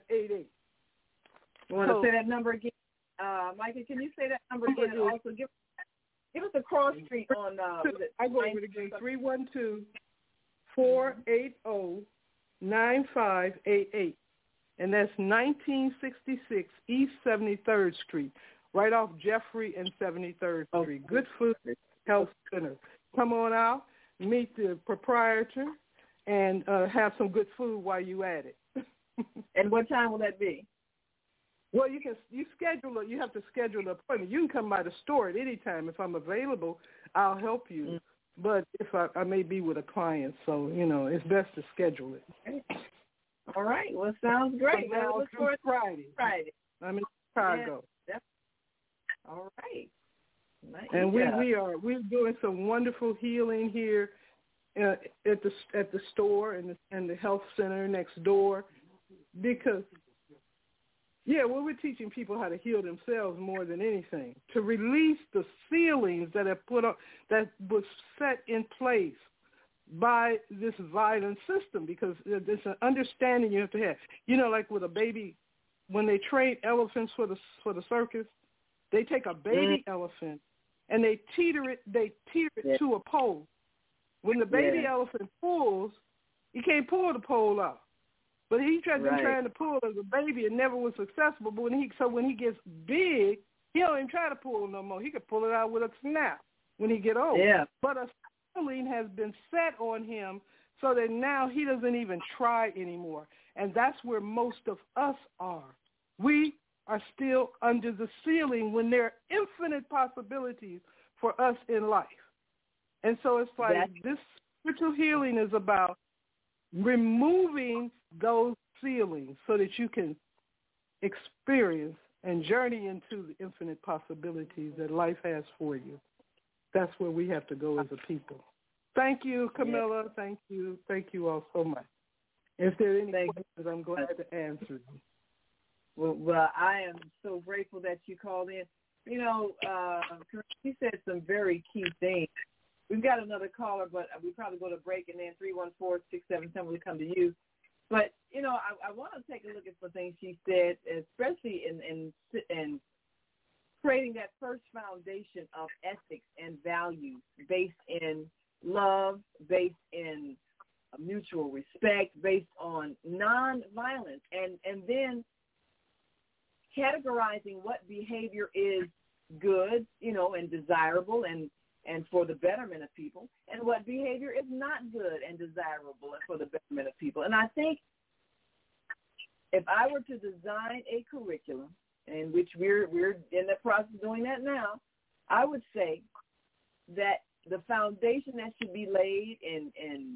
You want to say that number again? Micah, can you say that number again and also give Cross Street on I go over it again, 312-480-9588. And that's 1966 East 73rd Street, right off Jeffrey and 73rd Street. Good Food Health Center. Come on out, meet the proprietor, and have some good food while you at it. And what time will that be? Well, you schedule it. You have to schedule an appointment. You can come by the store at any time. If I'm available, I'll help you. Mm-hmm. But if I may be with a client, so, it's best to schedule it. All right. Well, sounds great. So now look forward Friday. I'm in Chicago. Yeah. All right. Nice. And we're doing some wonderful healing here at the store and the health center next door, because we're teaching people how to heal themselves more than anything, to release the ceilings that that was set in place by this violent system, because there's an understanding you have to have. Like with a baby, when they train elephants for the circus, they take a baby elephant and they teeter it to a pole. When the baby elephant pulls, he can't pull the pole out. But he tried trying to pull as a baby and never was successful. But when he gets big, he don't even try to pull no more. He could pull it out with a snap when he get old. Yeah. But a ceiling has been set on him so that now he doesn't even try anymore. And that's where most of us are. We are still under the ceiling when there are infinite possibilities for us in life. And so it's like this spiritual healing is about removing those ceilings so that you can experience and journey into the infinite possibilities that life has for you. That's where we have to go as a people. Thank you, Camilla. Yeah. Thank you all so much. If there are any questions, I'm glad to answer them. Well, I am so grateful that you called in. You said some very key things. We've got another caller, but we probably go to break, and then 314-677 will come to you. But, I want to take a look at some things she said, especially in creating that first foundation of ethics and values based in love, based in mutual respect, based on nonviolence, and then categorizing what behavior is good, and desirable and for the betterment of people, and what behavior is not good and desirable and for the betterment of people. And I think if I were to design a curriculum, in which we're in the process of doing that now, I would say that the foundation that should be laid in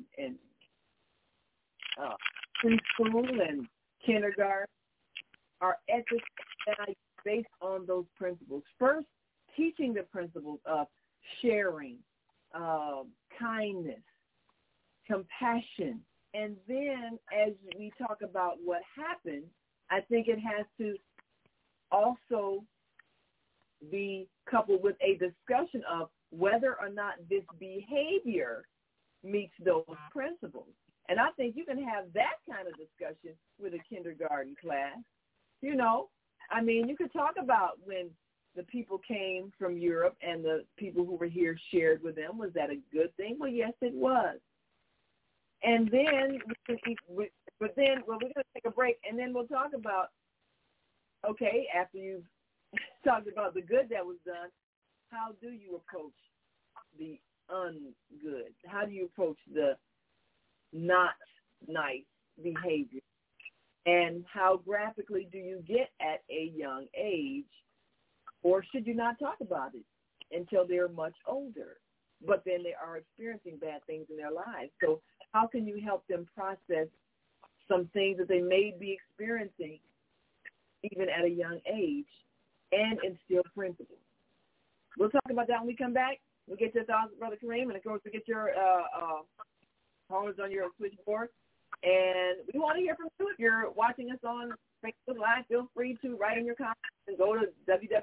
preschool and kindergarten are ethics based on those principles. First, teaching the principles of sharing, kindness, compassion. And then as we talk about what happened, I think it has to also be coupled with a discussion of whether or not this behavior meets those principles. And I think you can have that kind of discussion with a kindergarten class. You could talk about when the people came from Europe and the people who were here shared with them. Was that a good thing? Well, yes, it was. And then, we're going to take a break, and then we'll talk about, okay, after you've talked about the good that was done, how do you approach the ungood? How do you approach the not nice behavior? And how graphically do you get at a young age? Or should you not talk about it until they're much older? But then they are experiencing bad things in their lives. So how can you help them process some things that they may be experiencing even at a young age and instill principles? We'll talk about that when we come back. We'll get your thoughts, Brother Kareem, and of course we'll get your callers on your switchboard. And we want to hear from you. If you're watching us on Facebook Live, feel free to write in your comments and go to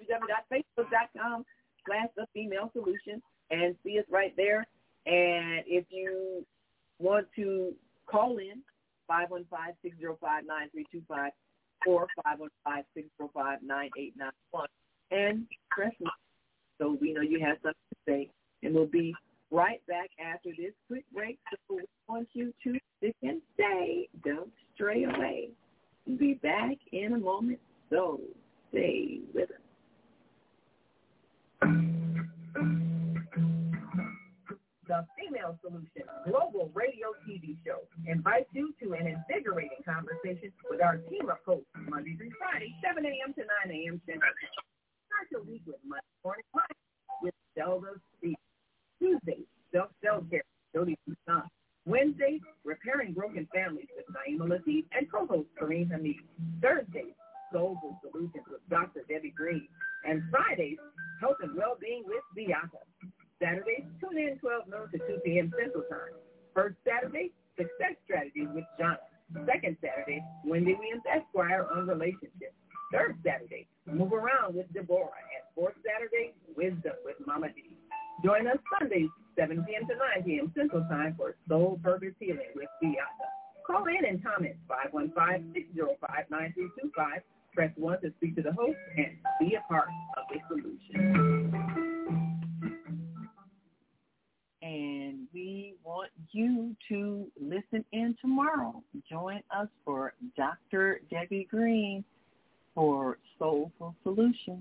www.facebook.com/thefemalesolution and see us right there. And if you want to call in, 515-605-9325 or 515-605-9891 and press 1 so we know you have something to say. And we'll be right back after this quick break. So we want you to stick and stay. Don't stray away. We'll be back in a moment, so stay with us. The Female Solution Global Radio TV Show invites you to an invigorating conversation with our team of hosts Monday through Friday, 7 a.m. to 9 a.m. Central. Start your week with Monday Morning Live with Zelda Steve. Tuesday, Self-Care, Jody Toussaint. Wednesday, Repairing Broken Families with Naima Latif and co-host Kareem Hamid. Thursday, Soulful Solutions with Dr. Debbie Green. And Fridays, Health and Wellbeing with Beata. Saturdays, tune in 12 noon to 2 p.m. Central Time. First Saturday, Success Strategies with John. Second Saturday, Wendy Williams Esquire on relationships. Third Saturday, Move Around with Deborah. And fourth Saturday, Wisdom with Mama D. Join us Sundays, 7 p.m. to 9 p.m. Central Time for Soul Purpose Healing with Beata. Call in and comment 515-605-9325. Press 1 to speak to the host and be a part of the solution. And we want you to listen in tomorrow. Join us for Dr. Debbie Green for Soulful Solutions.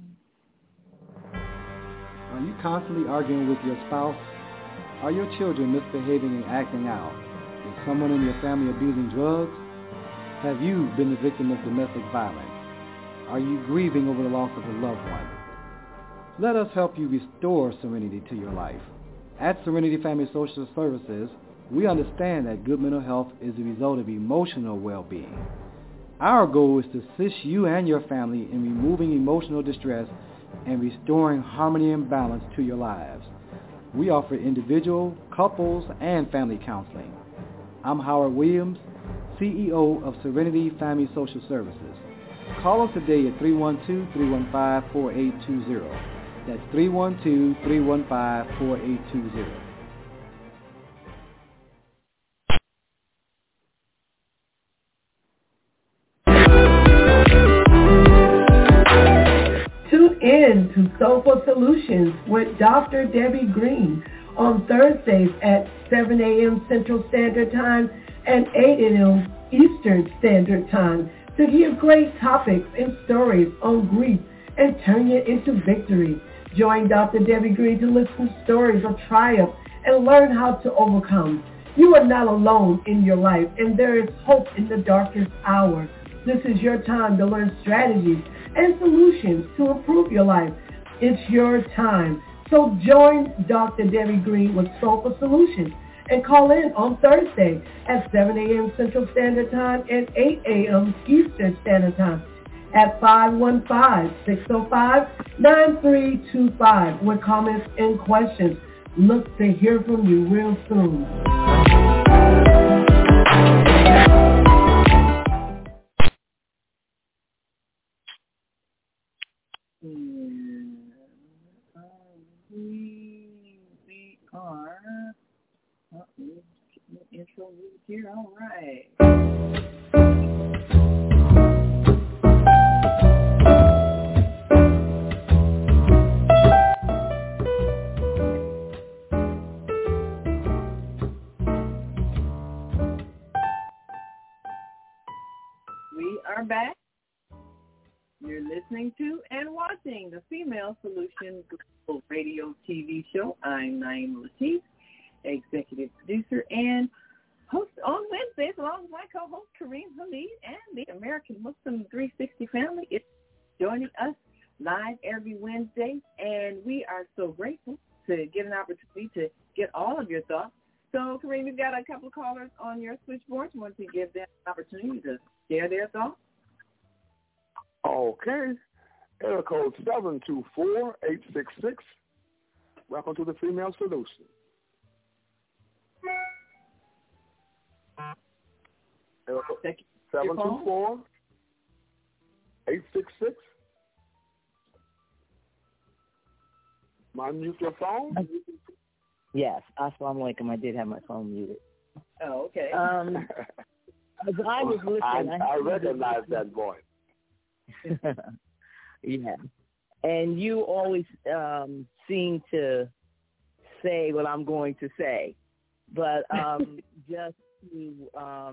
Are you constantly arguing with your spouse? Are your children misbehaving and acting out? Is someone in your family abusing drugs? Have you been the victim of domestic violence? Are you grieving over the loss of a loved one? Let us help you restore serenity to your life. At Serenity Family Social Services, we understand that good mental health is the result of emotional well-being. Our goal is to assist you and your family in removing emotional distress and restoring harmony and balance to your lives. We offer individual, couples, and family counseling. I'm Howard Williams, CEO of Serenity Family Social Services. Call us today at 312-315-4820. That's 312-315-4820. Tune in to Soulful Solutions with Dr. Debbie Green on Thursdays at 7 a.m. Central Standard Time and 8 a.m. Eastern Standard Time to hear great topics and stories on grief and turn it into victory. Join Dr. Debbie Green to listen to stories of triumph and learn how to overcome. You are not alone in your life, and there is hope in the darkest hour. This is your time to learn strategies and solutions to improve your life. It's your time. So join Dr. Debbie Green with Soulful Solutions and call in on Thursday at 7 a.m. Central Standard Time and 8 a.m. Eastern Standard Time at 515-605-9325 with comments and questions. Look to hear from you real soon. We are intro music here. All right. We are back. You're listening to and watching the Female Solution Global Radio TV show. I'm Naima Latif, executive producer and host on Wednesdays along with my co-host Kareem Hamid and the American Muslim 360 family. It's joining us live every Wednesday, and we are so grateful to get an opportunity to get all of your thoughts. So, Kareem, we've got a couple of callers on your switchboard. You want to give them an opportunity to share their thoughts? Okay. Area code 724-866. Welcome to the Female Solution. Area code 724-866. Mind mute your phone? Yes. Assalamu alaikum. I did have my phone muted. Oh, okay. As I was listening, I recognize that voice. Yeah. And you always seem to say what I'm going to say. But just to,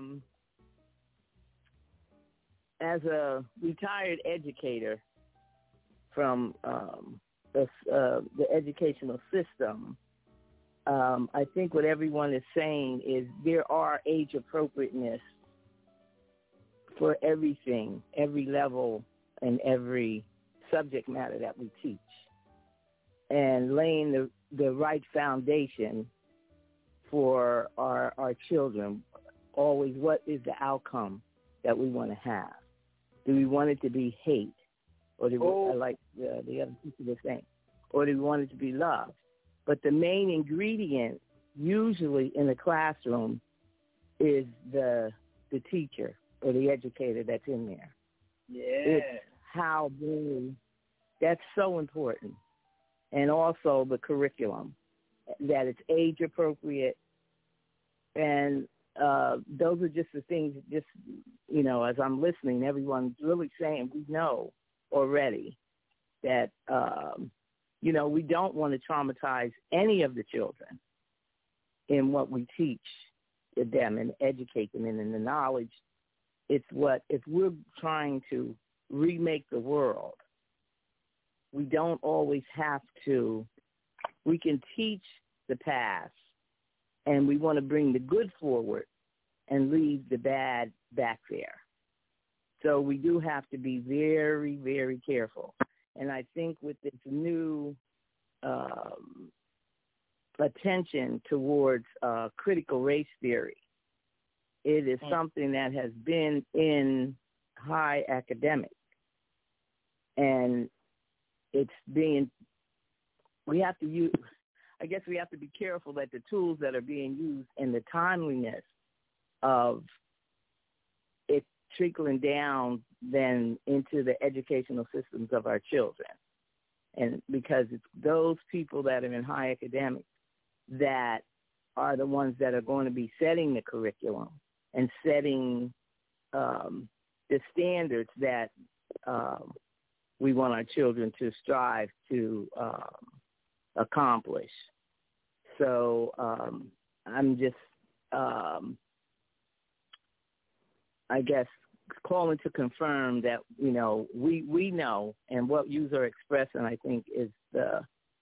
as a retired educator from the educational system, I think what everyone is saying is there are age appropriateness for everything, every level, and every subject matter that we teach, and laying the right foundation for our children. Always, what is the outcome that we want to have? Do we want it to be hate, or do we, like the other people were saying, or do we want it to be love? But the main ingredient, usually in the classroom, is the teacher or the educator that's in there. Yeah. It's how that's so important. And also the curriculum, that it's age appropriate. And those are just the things, just, you know, as I'm listening, everyone's really saying we know already that, you know, we don't want to traumatize any of the children in what we teach them and educate them in the knowledge. It's what, if we're trying to remake the world, we don't always have to, we can teach the past, and we want to bring the good forward and leave the bad back there. So we do have to be very, very careful. And I think with this new attention towards critical race theory, it is something that has been in high academic. And it's being, we have to use, I guess we have to be careful that the tools that are being used and the timeliness of it trickling down then into the educational systems of our children. And because it's those people that are in high academics that are the ones that are going to be setting the curriculum and setting the standards that we want our children to strive to accomplish. So I'm just, I guess, calling to confirm that, you know, we know, and what you are expressing, I think, is the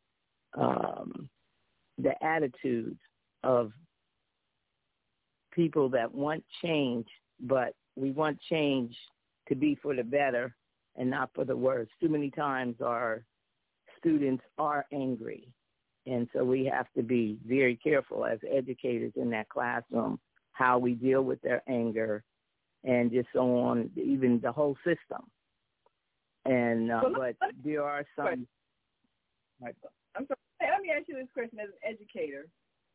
attitude of people that want change, but we want change to be for the better and not for the worse. Too many times our students are angry, and so we have to be very careful as educators in that classroom how we deal with their anger and just so on, even the whole system. And but there are some. I'm sorry. Let me ask you this question as an educator.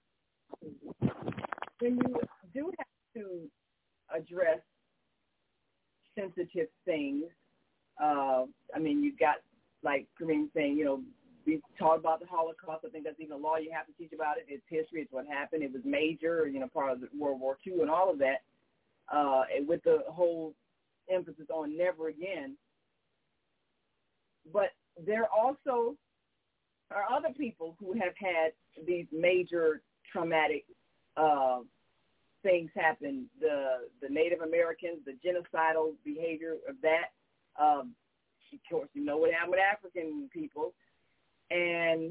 When you do have to address sensitive things, I mean, you've got, like Kareem saying, you know, we talked about the Holocaust. I think that's even a law you have to teach about it. It's history. It's what happened. It was major, you know, part of World War II and all of that. And with the whole emphasis on never again. But there also are other people who have had these major traumatic things happen. The Native Americans, the genocidal behavior of that. Of course, you know what happened with African people. And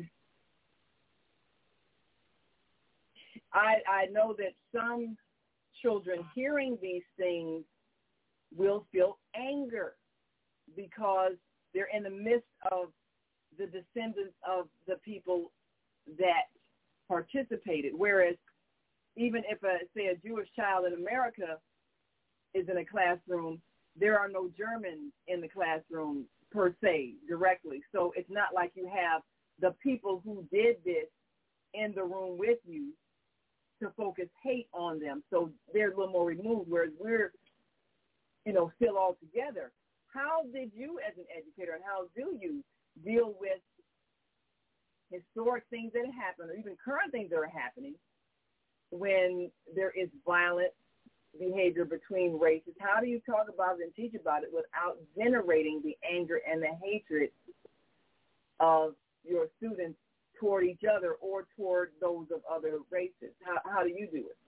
I know that some children hearing these things will feel anger because they're in the midst of the descendants of the people that participated. Whereas even if, say, a Jewish child in America is in a classroom, there are no Germans in the classroom per se directly. So it's not like you have the people who did this in the room with you to focus hate on them. So they're a little more removed, whereas we're, you know, still all together. How did you as an educator, and how do you deal with historic things that happen or even current things that are happening when there is violent behavior between races? How do you talk about it and teach about it without generating the anger and the hatred of your students toward each other or toward those of other races? How do you do it?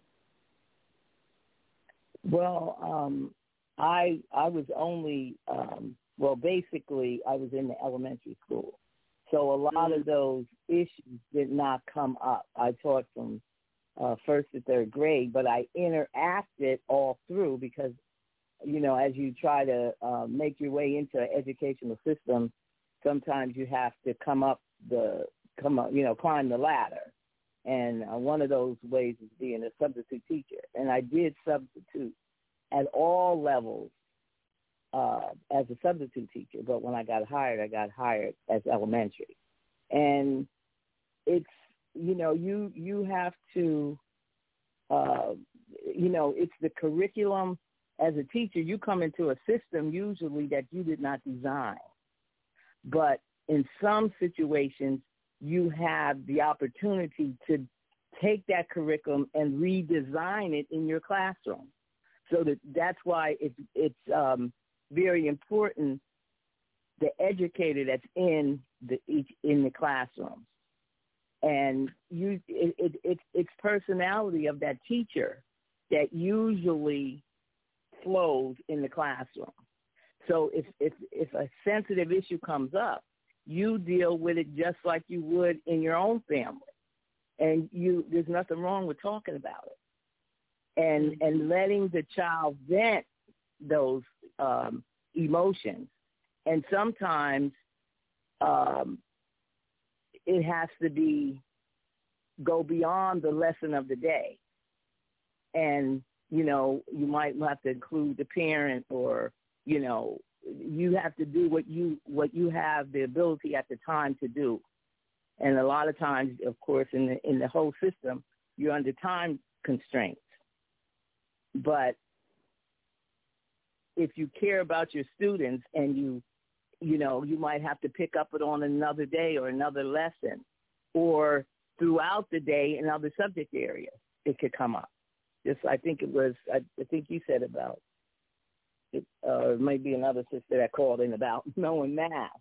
Well, I was only, basically I was in the elementary school. So a lot of those issues did not come up. I taught from first to third grade, but I interacted all through because, as you try to make your way into an educational system, sometimes you have to climb the ladder. And one of those ways is being a substitute teacher. And I did substitute at all levels as a substitute teacher. But when I got hired as elementary. And it's, you have to, it's the curriculum. As a teacher, you come into a system usually that you did not design. But in some situations, you have the opportunity to take that curriculum and redesign it in your classroom. So that's why it's very important, the educator that's in the classroom. And it's personality of that teacher that usually flows in the classroom. So if a sensitive issue comes up, you deal with it just like you would in your own family. And there's nothing wrong with talking about it. And letting the child vent those emotions. And sometimes it has to go beyond the lesson of the day. And, you might have to include the parent or, you have to do what you have the ability at the time to do. And a lot of times, of course, in the whole system, you're under time constraints. But if you care about your students and you might have to pick up it on another day or another lesson, or throughout the day in other subject areas, it could come up. I think you said about it, maybe another sister that called in about knowing math.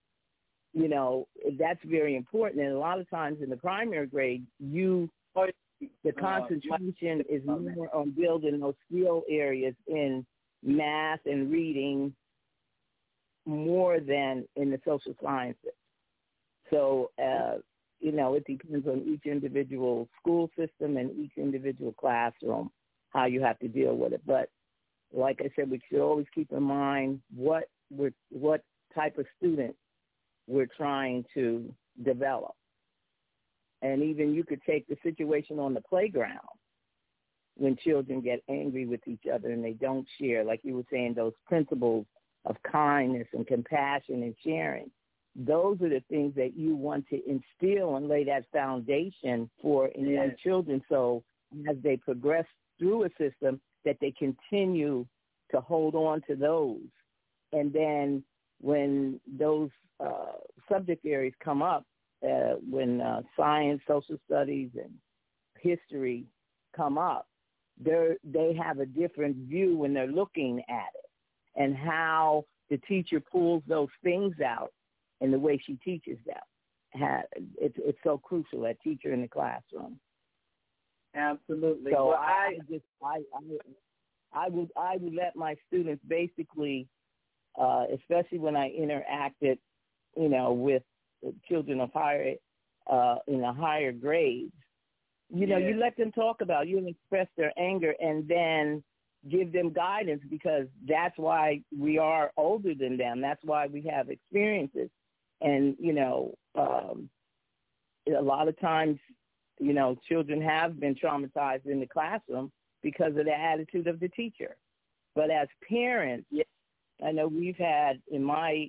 That's very important. And a lot of times in the primary grade, the concentration is more on building those skill areas in math and reading more than in the social sciences. So, it depends on each individual school system and each individual classroom, how you have to deal with it. But like I said, we should always keep in mind what type of student we're trying to develop. And even you could take the situation on the playground when children get angry with each other and they don't share, like you were saying, those principles of kindness and compassion and sharing. Those are the things that you want to instill and lay that foundation for in young children, so as they progress through a system, that they continue to hold on to those. And then when those subject areas come up, when science, social studies, and history come up, they have a different view when they're looking at it, and how the teacher pulls those things out and the way she teaches them. It's so crucial, that teacher in the classroom. Absolutely. So well, I would let my students basically, especially when I interacted, with children of higher in the higher grades, you let them talk about, you express their anger, and then give them guidance, because that's why we are older than them. That's why we have experiences. And, a lot of times, children have been traumatized in the classroom because of the attitude of the teacher. But as parents, I know we've had in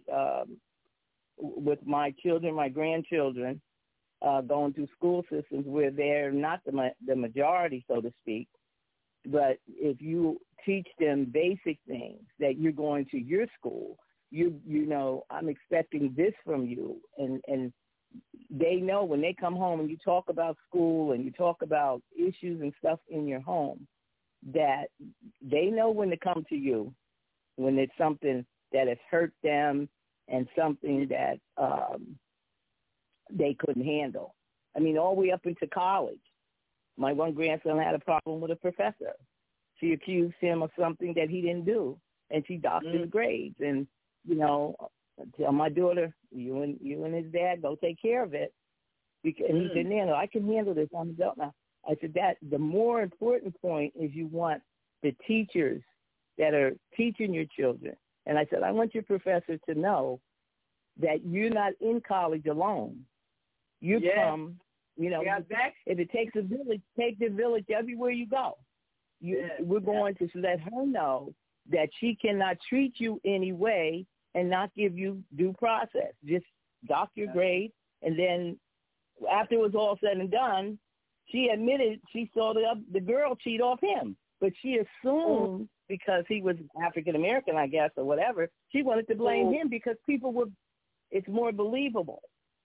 with my children, my grandchildren, going through school systems where they're not the majority, so to speak. But if you teach them basic things that you're going to your school, I'm expecting this from you. And they know when they come home and you talk about school and you talk about issues and stuff in your home, that they know when to come to you when it's something that has hurt them and something that they couldn't handle. I mean, all the way up into college. My one grandson had a problem with a professor. She accused him of something that he didn't do, and she docked his grades. And, you know, tell my daughter, you and his dad go take care of it. And he said, no, I can handle this. I'm an adult now. I said that the more important point is you want the teachers that are teaching your children. And I said, I want your professor to know that you're not in college alone. You come, you know, if it takes a village, take the village everywhere you go. We're going to let her know that she cannot treat you any way and not give you due process. Just dock your grade. And then after it was all said and done, she admitted she saw the girl cheat off him. But she assumed because he was African-American, I guess, or whatever, she wanted to blame him because it's more believable.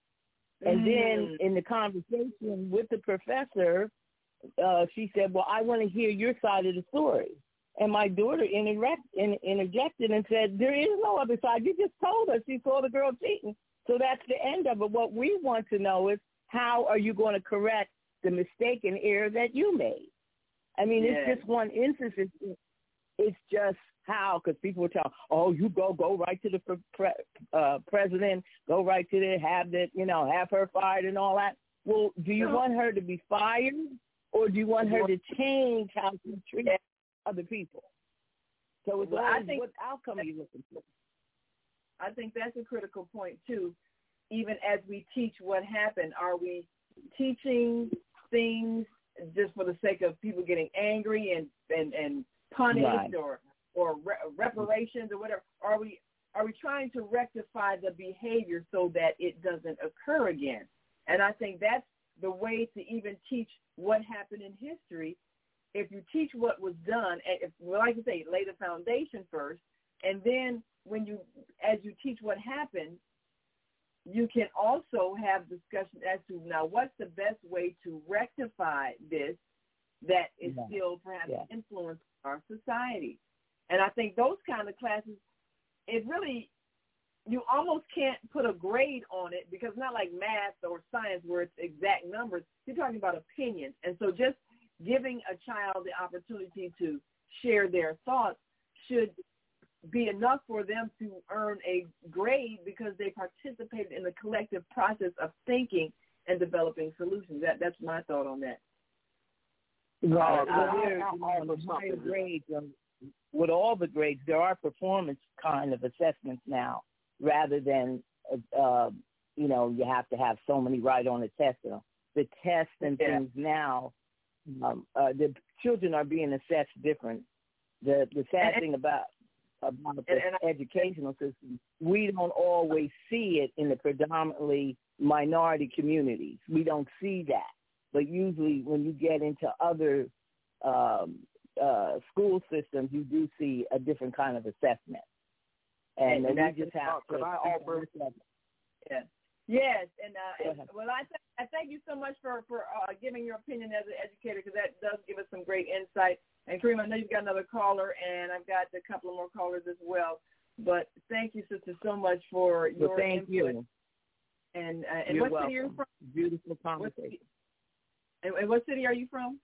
And then in the conversation with the professor, she said, well, I want to hear your side of the story. And my daughter interjected and said, there is no other side. You just told us you saw the girl cheating. So that's the end of it. What we want to know is how are you going to correct the mistake and error that you made? I mean, it's just one instance. It's just how, because people were telling, oh, you go right to the president, go right to the, have her fired and all that. Well, do you want her to be fired, or do you want her to change how she treats other people? So it's always, what outcome are you looking for? I think that's a critical point, too. Even as we teach what happened, are we teaching things just for the sake of people getting angry and punished or reparations or whatever? Are we trying to rectify the behavior so that it doesn't occur again? And I think that's the way to even teach what happened in history. If you teach what was done, and like you say, lay the foundation first, and then as you teach what happened, you can also have discussion as to now what's the best way to rectify this that is still perhaps influencing our society. And I think those kind of classes, it really, you almost can't put a grade on it because it's not like math or science where it's exact numbers. You're talking about opinions. And so just giving a child the opportunity to share their thoughts should be enough for them to earn a grade because they participated in the collective process of thinking and developing solutions. That's my thought on that. Well, higher grades, with all the grades, there are performance kind of assessments now rather than, you have to have so many right on the test. The tests and things now, the children are being assessed different. The sad thing about the educational system, we don't always see it in the predominantly minority communities. We don't see that. But usually when you get into other school systems, you do see a different kind of assessment. And we just have to... Could I offer... Yes, well, I thank you so much for giving your opinion as an educator, because that does give us some great insight. And Kareem, I know you've got another caller, and I've got a couple of more callers as well. But thank you, sister, so much for your input. You. And what welcome. City are you from? Beautiful conversation. And what city are you from?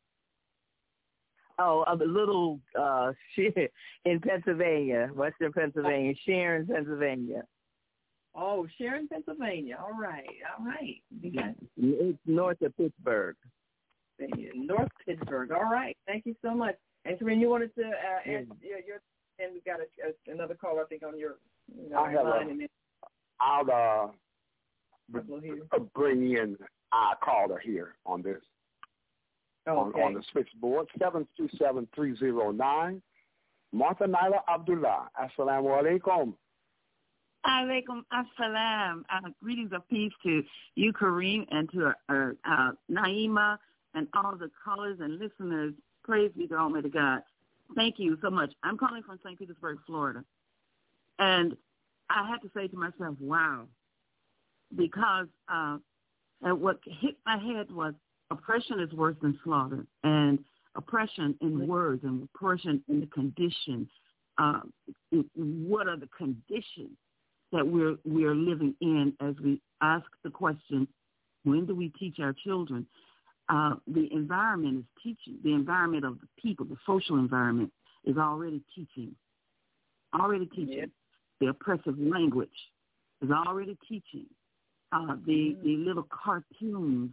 Oh, a little in Pennsylvania, Western Pennsylvania, Sharon, Pennsylvania. Oh, Sharon, Pennsylvania. All right. It's north of Pittsburgh. North Pittsburgh. All right. Thank you so much. And Kareem, you wanted to ask your, and we've got another caller, I think, on your line. I'll bring in our caller here on this. On the switchboard, 727-309. Martha Naila Abdullah. Assalamu alaikum. Alaikum assalam. Greetings of peace to you, Kareem, and to Naima and all the callers and listeners. Praise be to Almighty God. Thank you so much. I'm calling from St. Petersburg, Florida. And I had to say to myself, wow, because what hit my head was oppression is worse than slaughter, and oppression in words and oppression in the condition. What are the conditions that we're living in as we ask the question, when do we teach our children? The environment is teaching. The environment of the people, the social environment, is already teaching. Yeah. The oppressive language is already teaching. The little cartoons,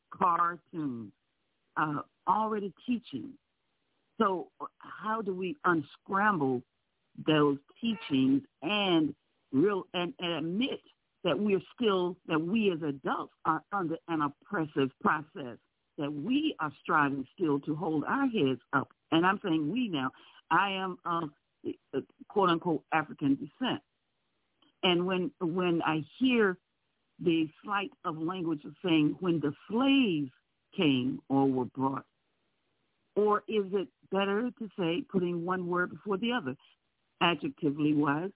already teaching. So how do we unscramble those teachings and admit that we as adults are under an oppressive process, that we are striving still to hold our heads up? And I'm saying we now. I am of quote-unquote African descent. And when I hear the slight of language of saying when the slaves came or were brought, or is it better to say, putting one word before the other, adjectively wise,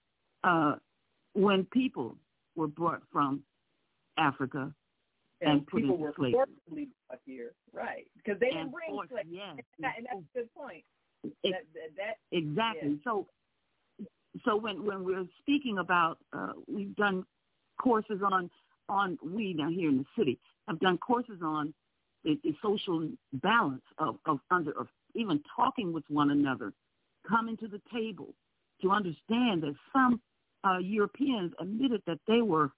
when people were brought from Africa and put into slavery. People were forcibly brought here, right? Because they didn't bring slaves. Yes. And that's a good point. Exactly. Yeah. So when we're speaking about, we've done courses on we now here in the city have done courses on the social balance of even talking with one another, coming to the table, to understand that some Europeans admitted that they were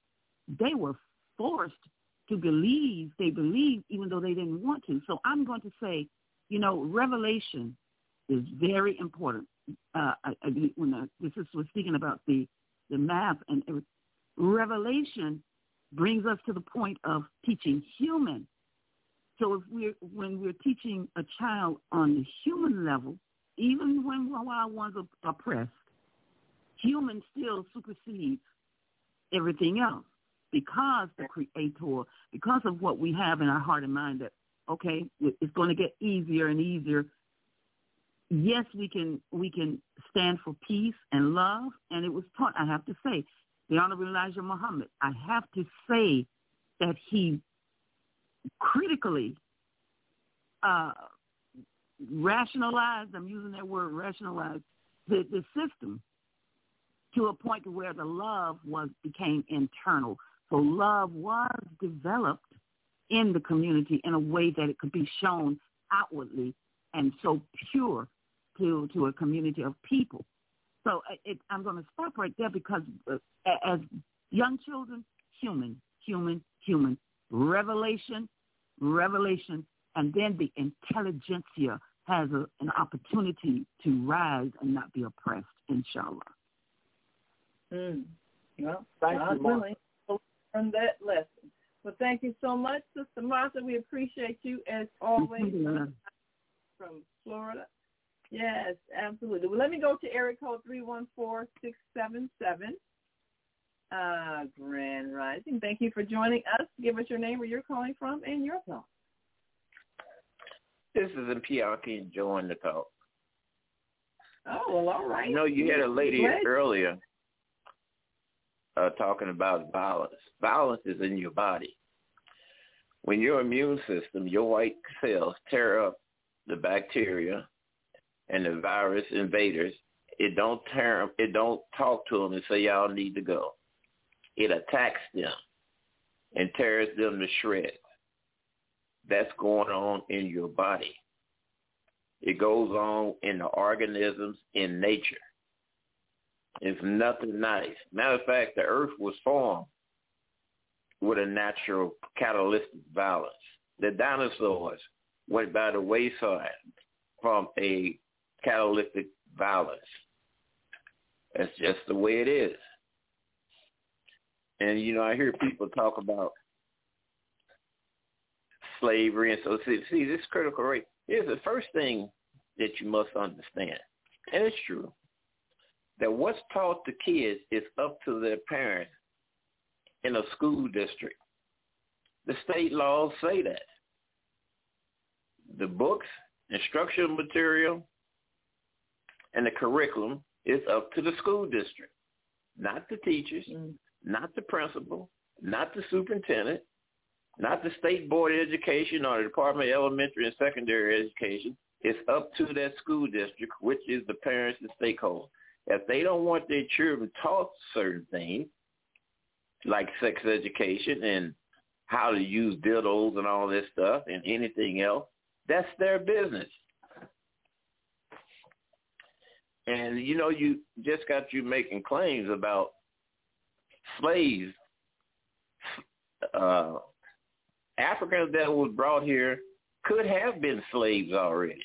forced to believe. They believed even though they didn't want to. So I'm going to say, revelation is very important. When this was speaking about the math and everything, revelation brings us to the point of teaching human. So when we're teaching a child on the human level, even while one's oppressed, human still supersedes everything else because the Creator, because of what we have in our heart and mind that, okay, it's going to get easier and easier. Yes, we can stand for peace and love, and it was taught, I have to say, the Honorable Elijah Muhammad, I have to say that he critically rationalized, I'm using that word, rationalized, the system to a point where the love became internal. So love was developed in the community in a way that it could be shown outwardly and so pure to a community of people. So I'm going to stop right there because as young children, human, revelation, and then the intelligentsia has an opportunity to rise and not be oppressed, inshallah. Well, God willing, we'll learn that lesson. Well, thank you so much, Sister Martha. We appreciate you as always from Florida. Yes, absolutely. Well, let me go to area code 314677. Grand Rising. Thank you for joining us. Give us your name, where you're calling from, and your thoughts. This is Mpiaki enjoying the talk. Oh, well, all right. You had a lady earlier talking about violence. Violence is in your body. When your immune system, your white cells tear up the bacteria and the virus invaders, it don't talk to them and say y'all need to go. It attacks them and tears them to shreds. That's going on in your body. It goes on in the organisms in nature. It's nothing nice. Matter of fact, the earth was formed with a natural catalytic violence. The dinosaurs went by the wayside from a catalytic violence. That's just the way it is. And, I hear people talk about slavery. And so, see this critical rate. Here's the first thing that you must understand, and it's true, that what's taught to kids is up to their parents in a school district. The state laws say that. The books, instructional material, and the curriculum is up to the school district, not the teachers, not the principal, not the superintendent, not the State Board of Education or the Department of Elementary and Secondary Education. It's up to that school district, which is the parents and stakeholders. If they don't want their children taught certain things, like sex education and how to use dildos and all this stuff and anything else. That's their business. And, you just got you making claims about slaves. Africans that was brought here could have been slaves already.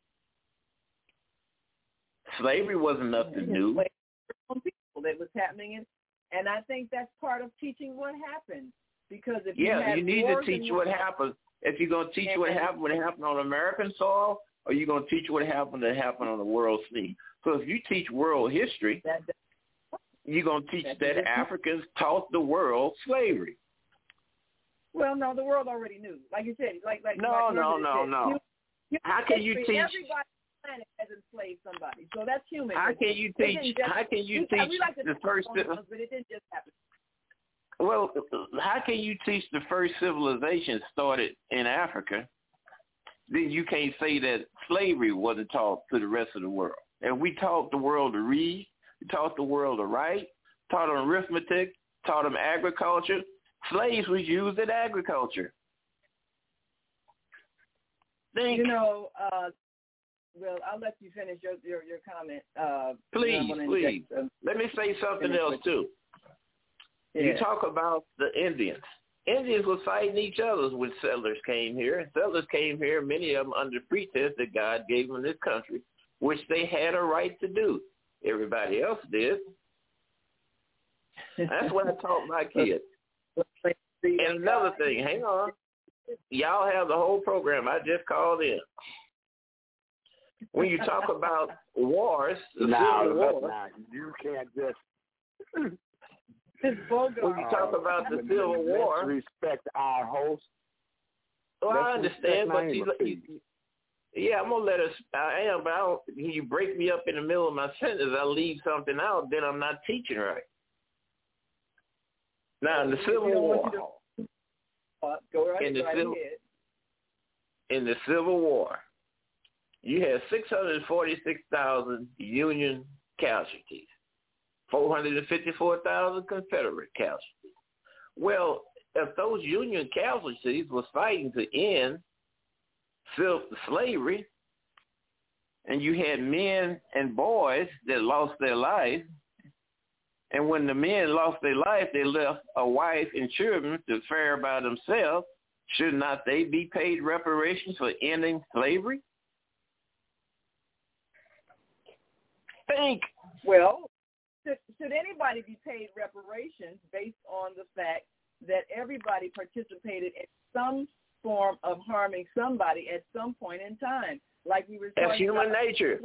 Slavery wasn't nothing new. People that was happening, and I think that's part of teaching what happened. Because if you need to teach what happened. If you're going to teach what happened on American soil, or you're going to teach what happened on the world scene. So if you teach world history, you're going to teach that Africans taught the world slavery. Well, no, the world already knew. Like you said, No. How can you teach? Everybody on the planet has enslaved somebody, so that's human. How can you teach? The first? But it didn't just happen. Well, how can you teach the first civilization started in Africa? Then you can't say that slavery wasn't taught to the rest of the world. And we taught the world to read, we taught the world to write, taught them arithmetic, taught them agriculture. Slaves was used in agriculture. Well, I'll let you finish your comment. Please. Let me say something else, too. Yeah. You talk about the Indians. Indians were fighting each other when settlers came here. Settlers came here, many of them under pretense that God gave them this country, which they had a right to do. Everybody else did. That's what I taught my kids. And another thing, hang on. Y'all have the whole program. I just called in. When you talk about wars, Civil War, you can't just... When you talk about the Civil War, respect our host. Well, I understand, but I'm gonna let us. I am, but you break me up in the middle of my sentence. I leave something out, then I'm not teaching right. Now, in the Civil War, in the Civil War, you had 646,000 Union casualties. 454,000 Confederate casualties. Well, if those Union casualties were fighting to end slavery, and you had men and boys that lost their life, and when the men lost their life, they left a wife and children to fare by themselves, should not they be paid reparations for ending slavery? Think. Well, should anybody be paid reparations based on the fact that everybody participated in some form of harming somebody at some point in time? Like we were talking about. That's human nature.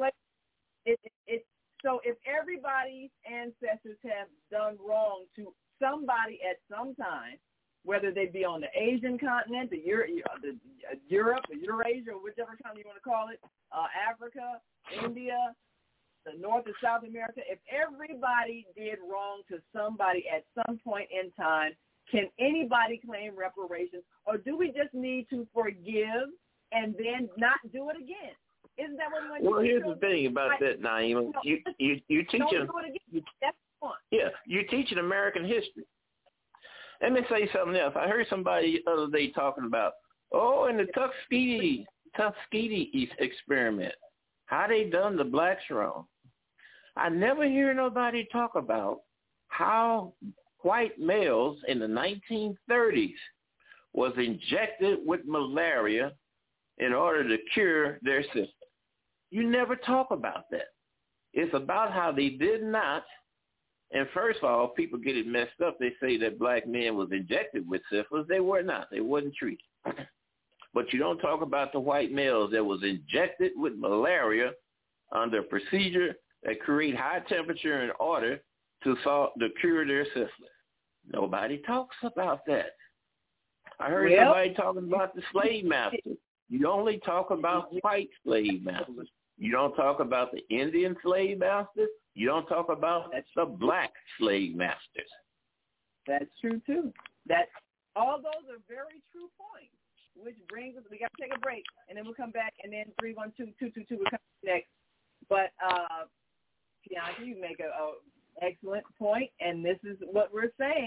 So if everybody's ancestors have done wrong to somebody at some time, whether they be on the Asian continent, the Europe, or Eurasia, or whichever continent you want to call it, Africa, India, the North and South America, if everybody did wrong to somebody at some point in time, can anybody claim reparations? Or do we just need to forgive and then not do it again? Isn't that what we want to do? Well, here's the thing about that, Naima. You teaching. Don't do it again. That's the point. Yeah, you're teaching American history. Let me say something else. I heard somebody the other day talking about, in the Tuskegee experiment, how they done the blacks wrong. I never hear nobody talk about how white males in the 1930s was injected with malaria in order to cure their system. You never talk about that. It's about how they did not, and first of all, people get it messed up. They say that black men was injected with syphilis. They were not. They wasn't treated. But you don't talk about the white males that was injected with malaria under a procedure that create high temperature in order to cure their syphilis. Nobody talks about that. I heard somebody talking about the slave masters. You only talk about white slave masters. You don't talk about the Indian slave masters. You don't talk about the black slave masters. That's true, too. All those are very true points, which brings us, we got to take a break, and then we'll come back, and then 312-222 will come next. But, Bianca, you make an excellent point, and this is what we're saying.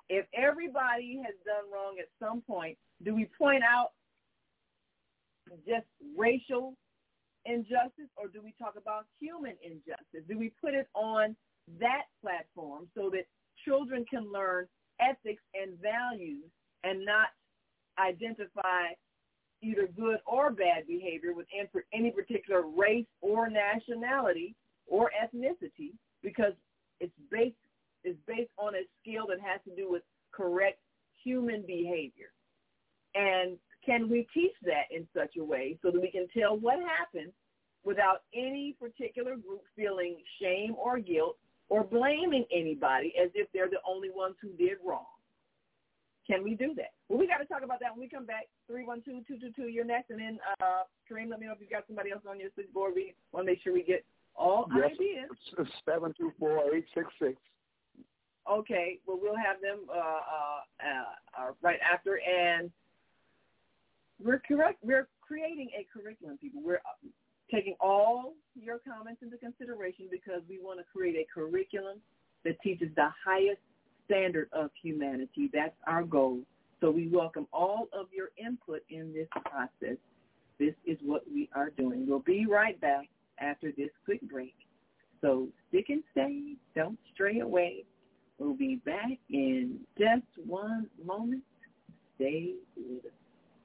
if everybody has done wrong at some point, do we point out just racial injustice, or do we talk about human injustice? Do we put it on that platform so that children can learn ethics and values and not identify either good or bad behavior with any particular race or nationality or ethnicity, because it's based on a skill that has to do with correct human behavior. And can we teach that in such a way so that we can tell what happened without any particular group feeling shame or guilt or blaming anybody as if they're the only ones who did wrong? Can we do that? Well, we got to talk about that when we come back. 312-222, you're next. And then, Kareem, let me know if you've got somebody else on your switchboard. We want to make sure we get all ideas. It's 724-866. Okay. Well, we'll have them right after. And we're creating a curriculum, people. We're taking all your comments into consideration because we want to create a curriculum that teaches the highest standard of humanity. That's our goal. So we welcome all of your input in this process. This is what we are doing. We'll be right back after this quick break. So stick and stay. Don't stray away. We'll be back in just one moment. Stay with us.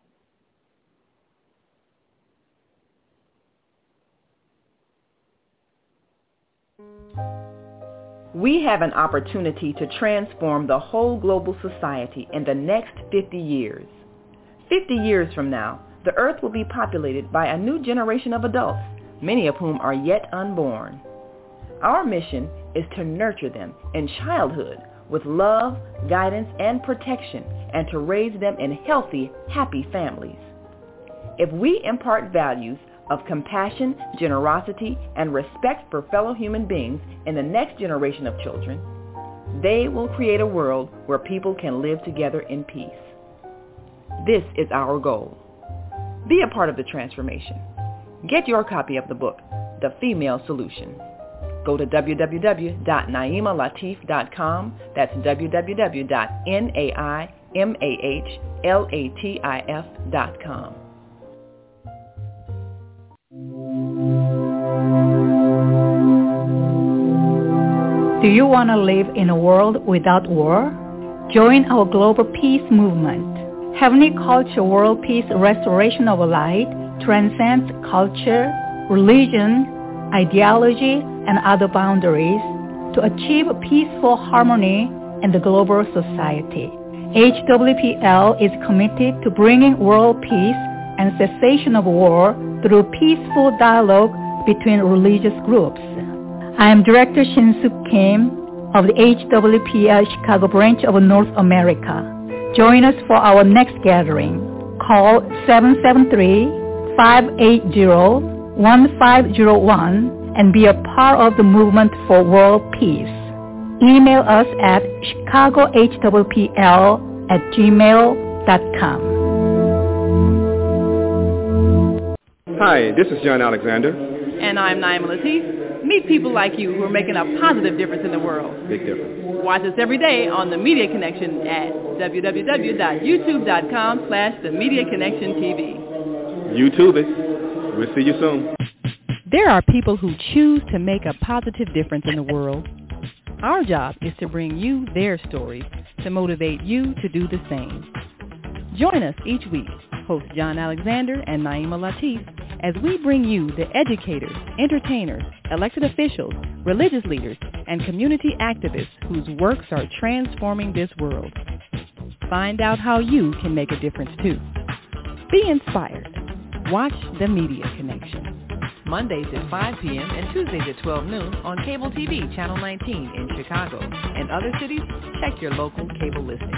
We have an opportunity to transform the whole global society in the next 50 years. 50 years from now, the earth will be populated by a new generation of adults, many of whom are yet unborn. Our mission is to nurture them in childhood with love, guidance, and protection, and to raise them in healthy, happy families. If we impart values of compassion, generosity, and respect for fellow human beings in the next generation of children, they will create a world where people can live together in peace. This is our goal. Be a part of the transformation. Get your copy of the book, The Female Solution. Go to www.naimalatif.com. That's www.naimalatif.com. Do you want to live in a world without war? Join our global peace movement. Heavenly Culture World Peace Restoration of Light transcends culture, religion, ideology, and other boundaries to achieve peaceful harmony in the global society. HWPL is committed to bringing world peace and cessation of war through peaceful dialogue between religious groups. I am Director Shin-Suk Kim of the HWPL Chicago branch of North America. Join us for our next gathering. Call 773-580-1501 and be a part of the movement for world peace. Email us at chicagohwpl@gmail.com. Hi, this is John Alexander. And I'm Naima Latif. Meet people like you who are making a positive difference in the world. Big difference. Watch us every day on The Media Connection at www.youtube.com/The Media Connection TV. YouTube it. We'll see you soon. There are people who choose to make a positive difference in the world. Our job is to bring you their stories to motivate you to do the same. Join us each week, host John Alexander and Naima Latif, as we bring you the educators, entertainers, elected officials, religious leaders, and community activists whose works are transforming this world. Find out how you can make a difference too. Be inspired. Watch The Media Connection. Mondays at 5 p.m. and Tuesdays at 12 noon on Cable TV Channel 19 in Chicago. And other cities, check your local cable listings.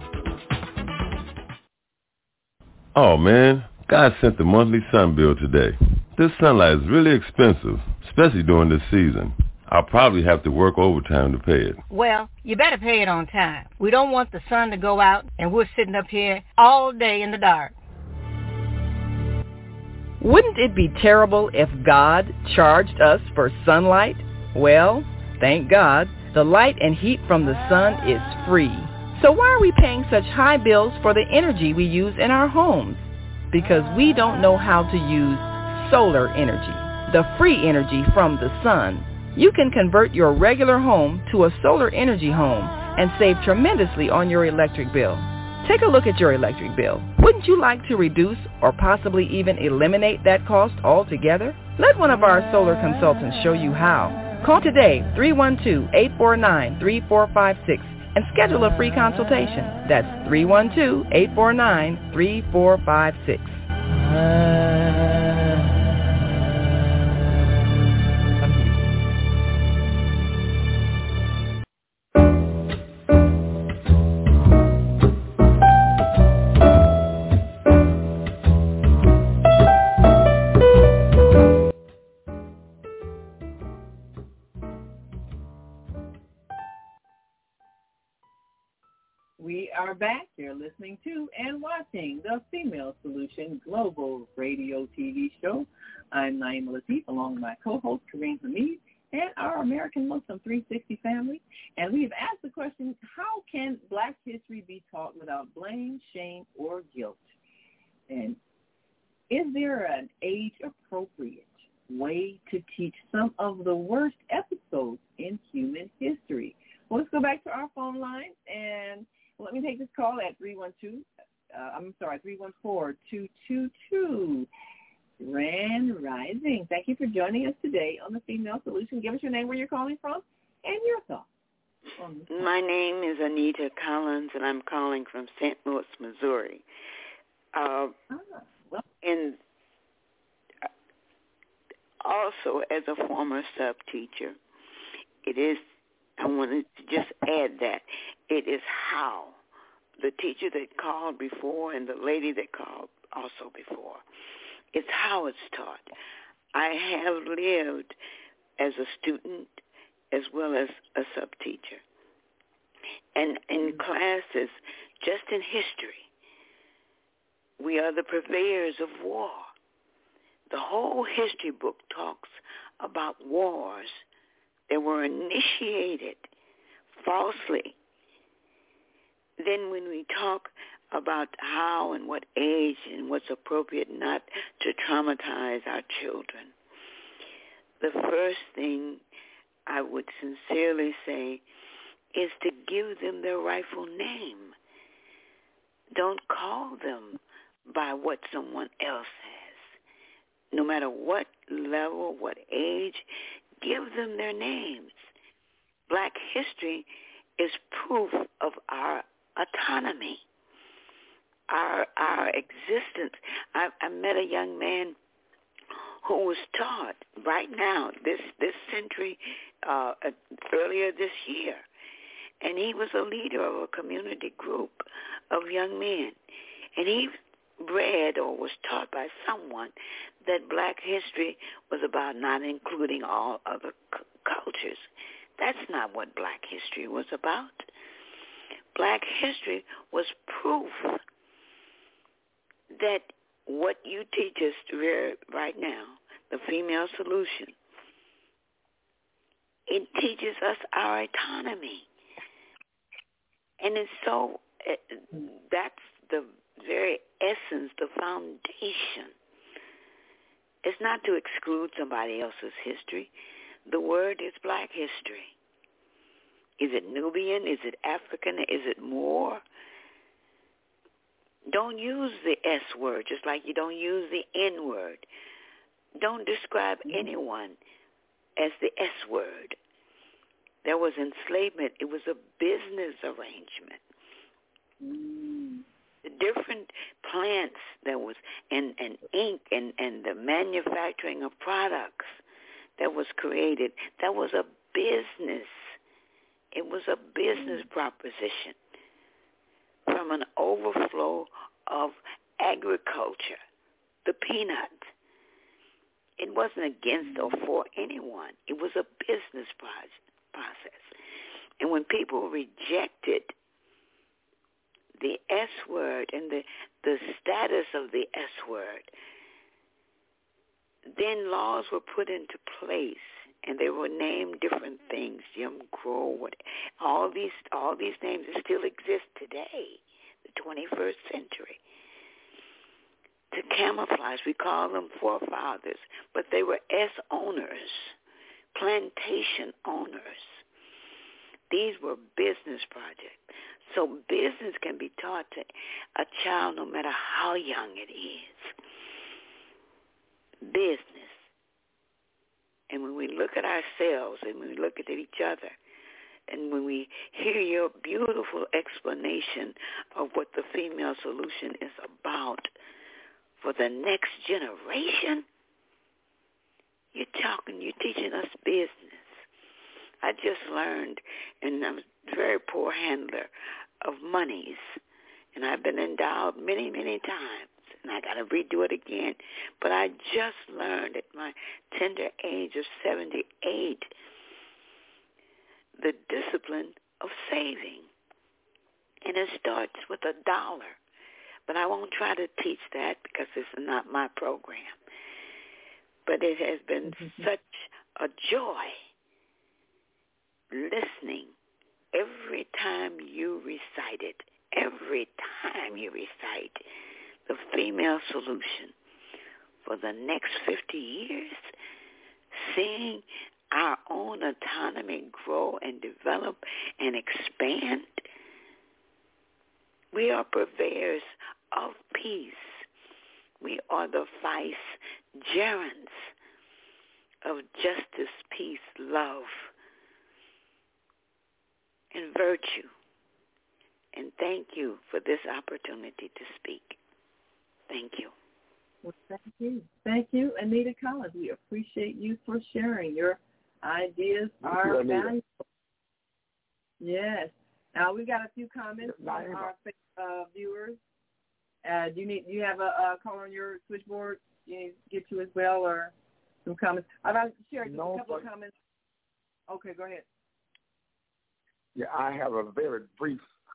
Oh man, God sent the monthly sun bill today. This sunlight is really expensive, especially during this season. I'll probably have to work overtime to pay it. Well, you better pay it on time. We don't want the sun to go out and we're sitting up here all day in the dark. Wouldn't it be terrible if God charged us for sunlight? Well, thank God, the light and heat from the sun is free. So why are we paying such high bills for the energy we use in our homes? Because we don't know how to use solar energy, the free energy from the sun. You can convert your regular home to a solar energy home and save tremendously on your electric bill. Take a look at your electric bill. Wouldn't you like to reduce or possibly even eliminate that cost altogether? Let one of our solar consultants show you how. Call today, 312-849-3456, and schedule a free consultation. That's 312-849-3456. We are back. You're listening to and watching the Female Solution Global Radio TV show. I'm Naima Latif, along with my co-host, Kareem Hamid, and our American Muslim 360 family. And we have asked the question, how can Black history be taught without blame, shame, or guilt? And is there an age-appropriate way to teach some of the worst episodes in human history? Well, let's go back to our phone lines, and let me take this call at 314-222. Grand Rising. Thank you for joining us today on the Female Solution. Give us your name, where you're calling from, and your thoughts. My name is Anita Collins, and I'm calling from St. Louis, Missouri. And also, as a former sub-teacher, I wanted to just add that it is how the teacher that called before and the lady that called also before, it's how it's taught. I have lived as a student as well as a sub-teacher. And in classes, just in history, we are the purveyors of war. The whole history book talks about wars that were initiated falsely. Then when we talk about how and what age and what's appropriate not to traumatize our children, the first thing I would sincerely say is to give them their rightful name. Don't call them by what someone else has. No matter what level, what age, give them their names. Black history is proof of our autonomy, our existence. I met a young man who was taught right now, this century, earlier this year, and he was a leader of a community group of young men, and he read or was taught by someone that Black history was about not including all other cultures. That's not what Black history was about. Black history was proof that what you teach us right now, the Female Solution, it teaches us our autonomy. And it's so, that's the very essence, the foundation. It's not to exclude somebody else's history. The word is Black history. Is it Nubian? Is it African? Is it Moor? Don't use the S word, just like you don't use the N word. Don't describe anyone as the S word. There was enslavement. It was a business arrangement. The different plants that was, and ink and the manufacturing of products that was created, that was a business. It was a business proposition from an overflow of agriculture, the peanut. It wasn't against or for anyone. It was a business process. And when people rejected the S word and the status of the S word, then laws were put into place And they were named different things, Jim Crow, all these names that still exist today, the 21st century. To camouflage, we call them forefathers, but they were owners, plantation owners. These were business projects. So business can be taught to a child no matter how young it is. Business. And when we look at ourselves and when we look at each other, and when we hear your beautiful explanation of what the female solution is about for the next generation, you're teaching us business. I just learned, and I'm a very poor handler of monies, and I've been endowed many, many times, and I got to redo it again. But I just learned at my tender age of 78 the discipline of saving, and it starts with $1. But I won't try to teach that because this is not my program. But it has been such a joy listening every time you recite it, the female solution for the next 50 years, seeing our own autonomy grow and develop and expand. We are purveyors of peace. We are the vicegerents of justice, peace, love, and virtue. And thank you for this opportunity to speak. Thank you. Well, thank you. Thank you, Anita Collins. We appreciate you for sharing. Your ideas are valuable. Yes. Now, we got a few comments from our viewers. Do you have a caller on your switchboard you need to get to as well, or some comments? I've shared just a couple of comments. Okay, go ahead. Yeah, I have a very brief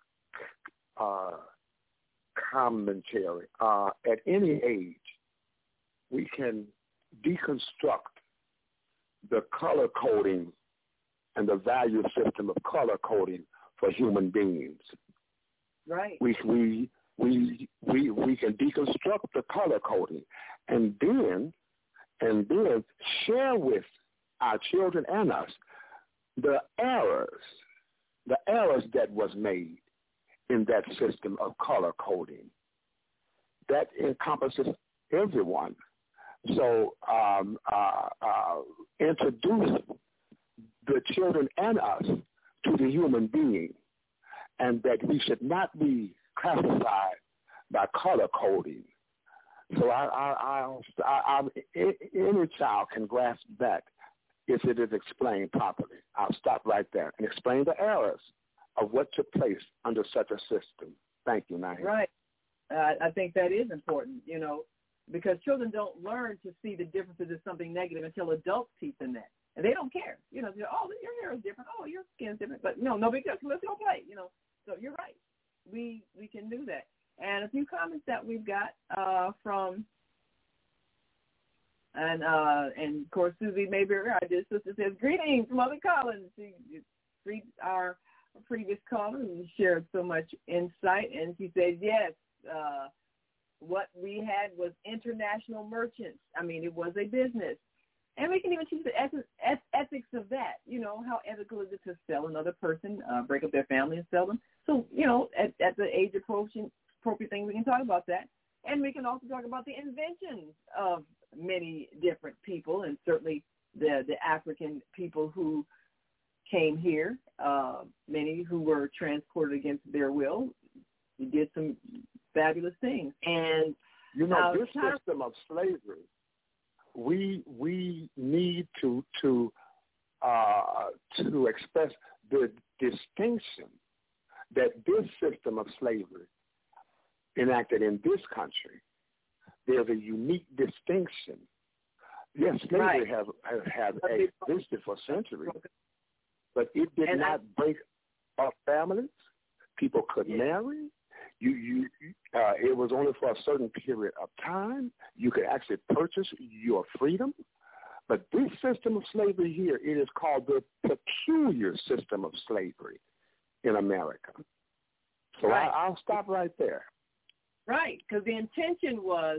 commentary. At any age, we can deconstruct the color coding and the value system of color coding for human beings. Right. We can deconstruct the color coding and then share with our children and us the errors that was made in that system of color coding. That encompasses everyone. So introduce the children and us to the human being, and that we should not be classified by color coding. So any child can grasp that if it is explained properly. I'll stop right there and explain the errors of what took place under such a system. Thank you, Naheem. Right. I think that is important, because children don't learn to see the differences as something negative until adults teach them that. And they don't care. They're, oh, your hair is different. Oh, your skin is different. But no big deal. Let's go play, So you're right. We can do that. And a few comments that we've got from, and of course, Susie Mayberry, our dear sister, says, greetings, Mother Collins. She greets our previous caller who shared so much insight. And she says, yes, what we had was international merchants. I mean, it was a business. And we can even teach the ethics of that. How ethical is it to sell another person, break up their family and sell them? So, at the age appropriate thing, we can talk about that. And we can also talk about the inventions of many different people, and certainly the African people who came here, many who were transported against their will. We did some fabulous things. And this system of slavery, we need to express the distinction that this system of slavery enacted in this country. There's a unique distinction. Yes, slavery have existed for centuries, but it did not break up families. People could marry. It was only for a certain period of time. You could actually purchase your freedom. But this system of slavery here, it is called the peculiar system of slavery in America. So right. I'll stop right there. Right, because the intention was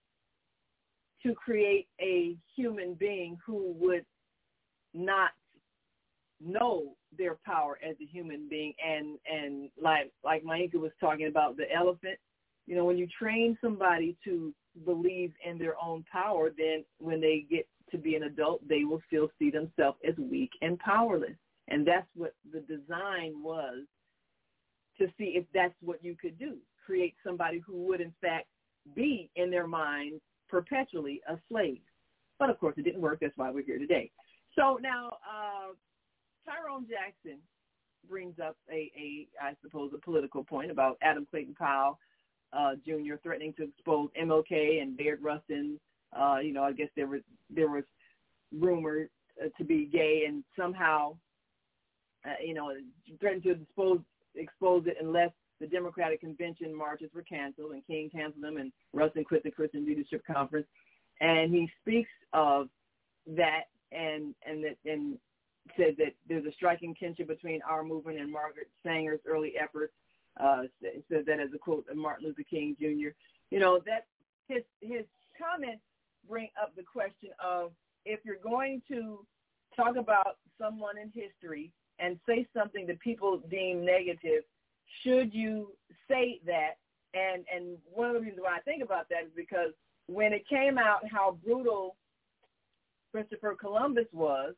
to create a human being who would not know their power as a human being, and like Maika was talking about the elephant, you know, when you train somebody to believe in their own power, then when they get to be an adult, they will still see themselves as weak and powerless. And that's what the design was, to see if that's what you could do, create somebody who would in fact be in their mind perpetually a slave. But of course it didn't work. That's why we're here today. So now Tyrone Jackson brings up I suppose, a political point about Adam Clayton Powell Jr. threatening to expose MLK and Bayard Rustin. You know, I guess there was rumored to be gay, and somehow, you know, threatened to expose it unless the Democratic Convention marches were canceled, and King canceled them, and Rustin quit the Christian Leadership Conference. And he speaks of that and said that there's a striking kinship between our movement and Margaret Sanger's early efforts. Said that as a quote of Martin Luther King Jr. You know, that his comments bring up the question of, if you're going to talk about someone in history and say something that people deem negative, should you say that? And one of the reasons why I think about that is because when it came out how brutal Christopher Columbus was,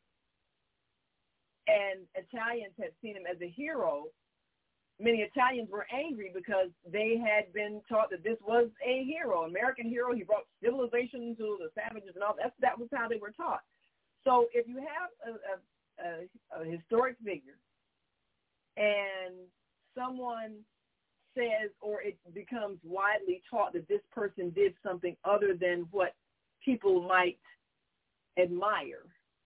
and Italians had seen him as a hero, many Italians were angry because they had been taught that this was a hero, American hero. He brought civilization to the savages and all. That was how they were taught. So if you have a historic figure and someone says, or it becomes widely taught that this person did something other than what people might admire,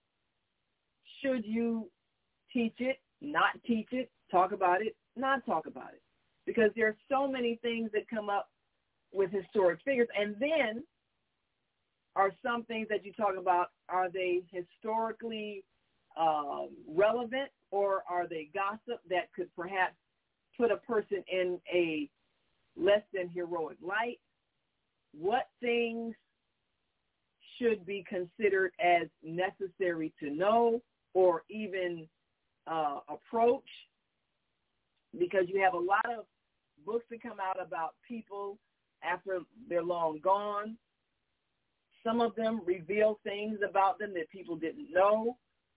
should you teach it, not teach it, talk about it, not talk about it? Because there are so many things that come up with historic figures. And then are some things that you talk about, are they historically relevant, or are they gossip that could perhaps put a person in a less than heroic light? What things should be considered as necessary to know or even approach? Because you have a lot of books that come out about people after they're long gone. Some of them reveal things about them that people didn't know.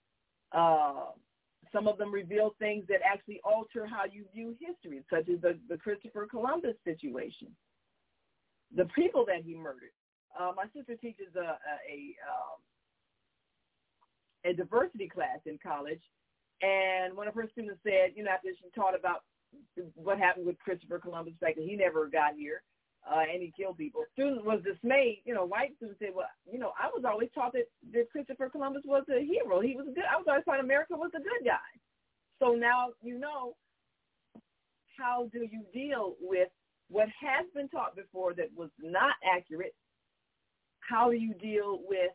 Some of them reveal things that actually alter how you view history, such as the Christopher Columbus situation, the people that he murdered. My sister teaches a diversity class in college, and one of her students said, you know, after she taught about what happened with Christopher Columbus, the fact that he never got here and he killed people, student was dismayed. You know, white students said, well, you know, I was always taught that Christopher Columbus was a hero. He was good. I was always taught America was a good guy. So now you know, how do you deal with what has been taught before that was not accurate? How do you deal with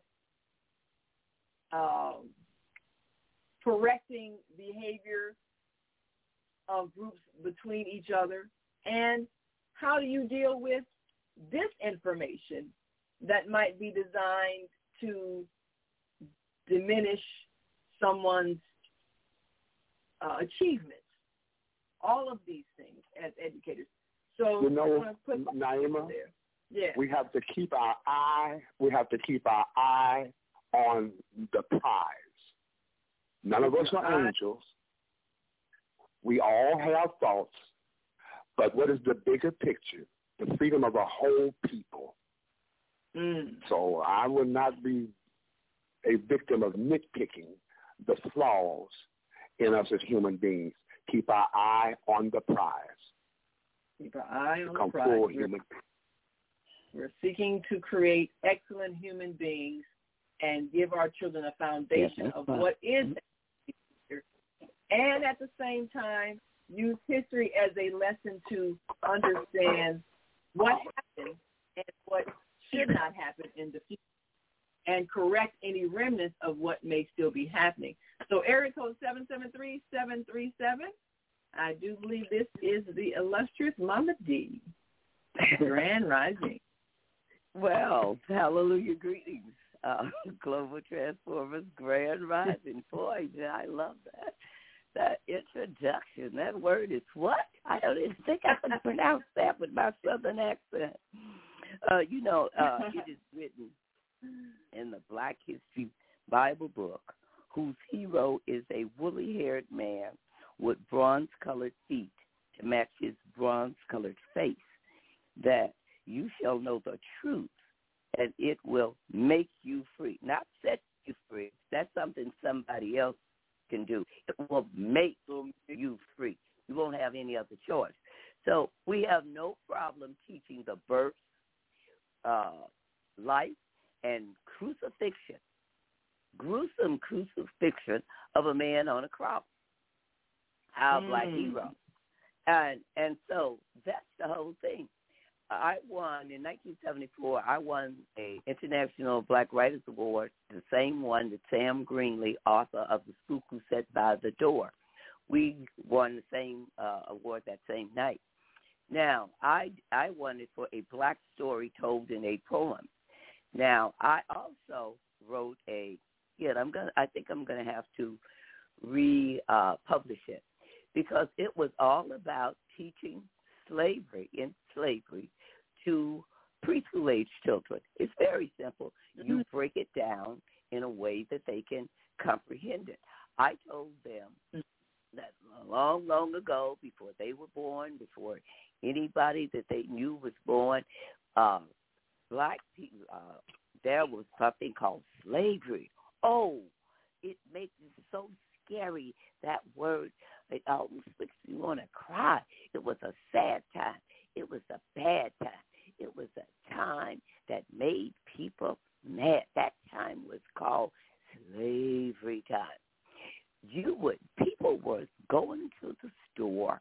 correcting behavior of groups between each other? And how do you deal with disinformation that might be designed to diminish someone's achievements? All of these things as educators. So, you know, Naima, yeah, we have to keep our eye. We have to keep our eye on the prize. None of us are angels. We all have thoughts, but what is the bigger picture? The freedom of a whole people. So I will not be a victim of nitpicking the flaws in us as human beings. Keep our eye on the prize. Keep our eye on the prize. We're seeking to create excellent human beings and give our children a foundation of what is history, and at the same time use history as a lesson to understand what happened and what should not happen in the future. and correct any remnants of what may still be happening. So area code 773-737, I do believe this is the illustrious Mama D. Grand Rising. Well, hallelujah, greetings. Global Transformers, Grand Rising. Boy, I love that. That introduction, that word is what? I don't even think I can pronounce that with my southern accent. It is written in the Black History Bible book, whose hero is a woolly-haired man with bronze-colored feet to match his bronze-colored face, that you shall know the truth, and it will make you free. Not set you free. That's something somebody else can do. It will make you free. You won't have any other choice. So we have no problem teaching the birth, life, and crucifixion, gruesome crucifixion of a man on a cross, our black hero. And so that's the whole thing. I won, in 1974, I won a International Black Writers Award, the same one that Sam Greenlee, author of The Spook Who Sat by the Door. We won the same award that same night. Now, I won it for a black story told in a poem. Now, I also wrote I think I'm gonna have to republish it, because it was all about teaching slavery to preschool age children. It's very simple. You break it down in a way that they can comprehend it. I told them that long, long ago, before they were born, before anybody that they knew was born, black people, there was something called slavery. Oh, it makes it so scary, that word. It almost makes you want to cry. It was a sad time. It was a bad time. It was a time that made people mad. That time was called slavery time. People were going to the store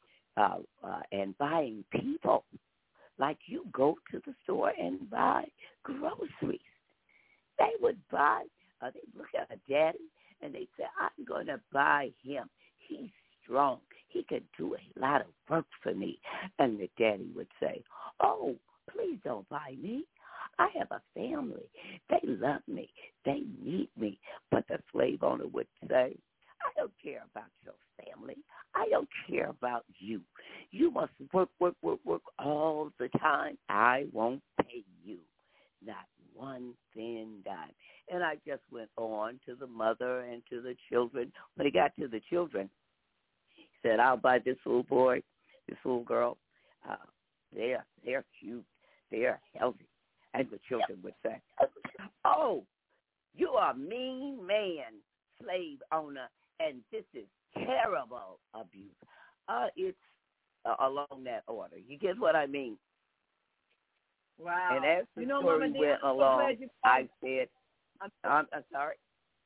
and buying people like you go to the store and buy groceries. They would buy, they look at a daddy and they say, I'm going to buy him. He's strong. He can do a lot of work for me. And the daddy would say, oh, please don't buy me. I have a family. They love me. They need me. But the slave owner would say, I don't care about your family. I don't care about you. You must work all the time. I won't pay you. Not one thin dime. And I just went on to the mother and to the children. When he got to the children, he said, I'll buy this little boy, this little girl. They're cute. They're healthy. And the children would say, oh, you are a mean man, slave owner, and this is terrible abuse. It's along that order. You get what I mean? Wow. And as the story went along, I said, I'm sorry?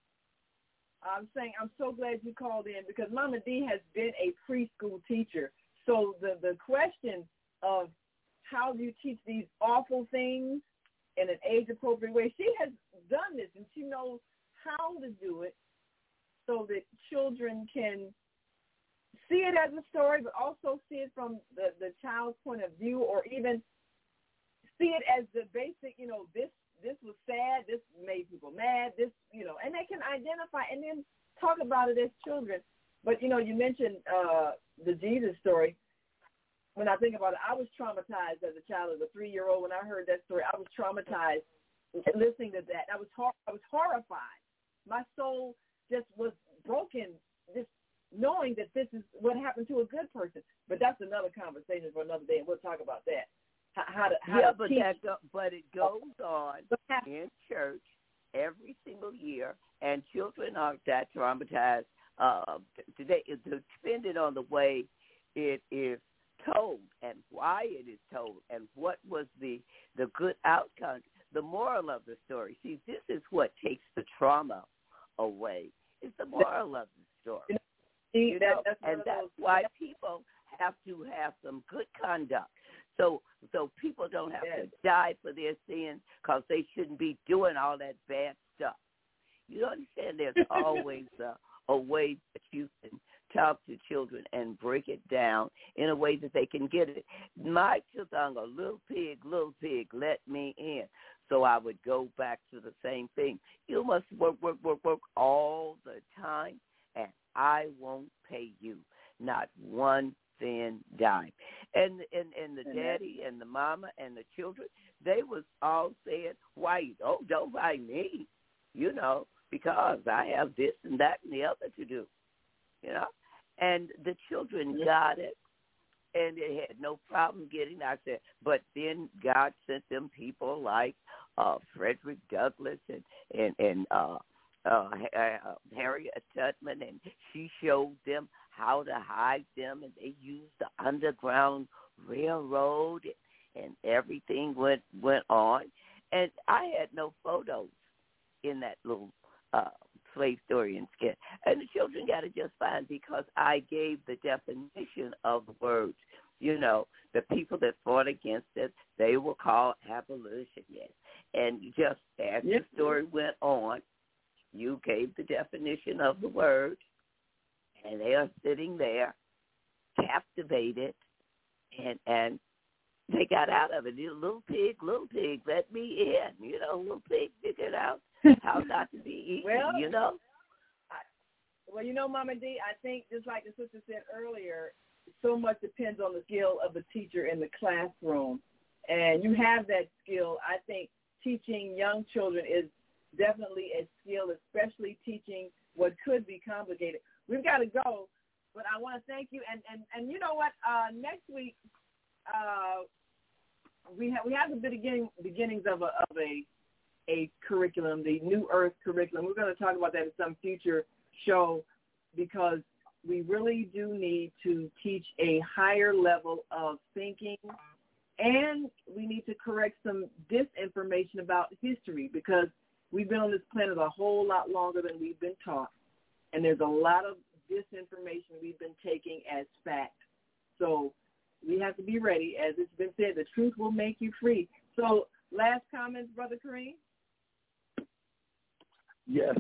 I'm saying I'm so glad you called in, because Mama D has been a preschool teacher. So the question of how do you teach these awful things in an age-appropriate way, she has done this, and she knows how to do it so that children can see it as a story, but also see it from the child's point of view, or even see it as the basic, this was sad, this made people mad, this, and they can identify and then talk about it as children. But, you mentioned the Jesus story. When I think about it, I was traumatized as a child, as a 3-year-old. When I heard that story, I was traumatized listening to that. I was horrified. My soul just was broken, just knowing that this is what happened to a good person. But that's another conversation for another day, and we'll talk about that. But it goes on in church every single year, and children are that traumatized today. It's dependent on the way it is told and why it is told and what was the good outcome, the moral of the story. See, this is what takes the trauma away. It's the moral of the story. That's why people have to have some good conduct. So people don't have to die for their sins because they shouldn't be doing all that bad stuff. You understand? There's always a way that you can talk to children and break it down in a way that they can get it. My children go, little pig, let me in. So I would go back to the same thing. You must work all the time, and I won't pay you, not one thin dime. And the daddy and the mama and the children, they was all saying, why, don't buy me, because I have this and that and the other to do, And the children got it, and they had no problem getting out there. But then God sent them people like Frederick Douglass and Harriet Tubman, and she showed them how to hide them, and they used the Underground Railroad, and everything went on. And I had no photos in that little slave story and skit. And the children got it just fine because I gave the definition of the words. The people that fought against it, they were called abolitionists. And just as the story went on, you gave the definition of the word, and they are sitting there captivated, and they got out of it. Little pig, let me in. Little pig figured out how not to be eaten, Well, Mama D, I think just like the sister said earlier, so much depends on the skill of the teacher in the classroom. And you have that skill. I think teaching young children is definitely a skill, especially teaching what could be complicated. We've got to go, but I want to thank you. And you know what? Next week, we have the beginnings of a curriculum, the New Earth curriculum. We're going to talk about that in some future show because we really do need to teach a higher level of thinking, and we need to correct some disinformation about history because we've been on this planet a whole lot longer than we've been taught, and there's a lot of disinformation we've been taking as fact. So we have to be ready. As it's been said, the truth will make you free. So last comments, Brother Kareem? Yes.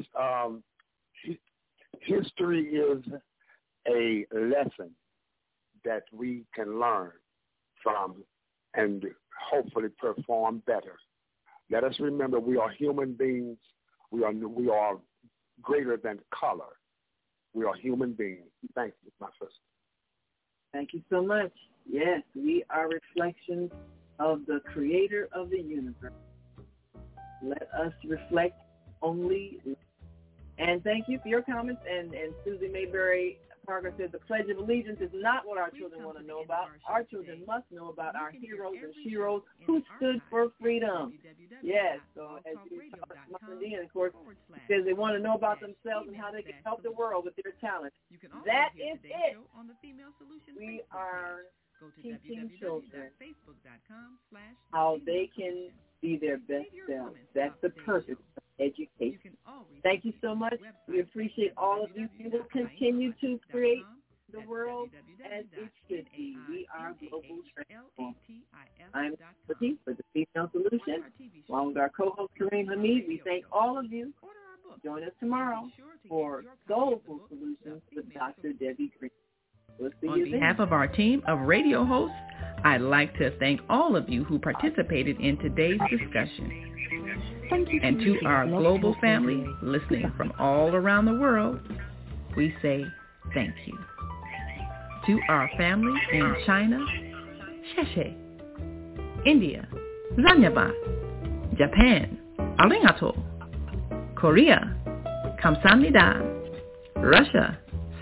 History is a lesson that we can learn from and hopefully perform better. Let us remember we are human beings. We are greater than color. We are human beings. Thank you, my sister. Thank you so much. Yes, we are reflections of the creator of the universe. Let us reflect only. And thank you for your comments. And Susie Mayberry Parker said the Pledge of Allegiance is not what our children want to know about. Our children must know about our heroes and sheroes who stood for freedom. Yes, so as you talk about Monday, and of course, it says they want to know about themselves and how they can help the world with their talent. That is it. We are teaching children how they can be their best selves. That's the purpose of education. Thank you so much. We appreciate all of you. We will continue to create the world as it should be. We are Global Transformers. I'm Cookie for the Female Solution. Along with our co-host Kareem Hamid, we thank all of you. Join us tomorrow for Soulful Solutions with Dr. Debbie Green. We'll see you behalf of our team of radio hosts, I'd like to thank all of you who participated in today's discussion. And to our global family listening from all around the world, we say thank you. To our family in China, Sheshe, India, Zanyaba, Japan, Arigato, Korea, Kamsahamnida, Russia,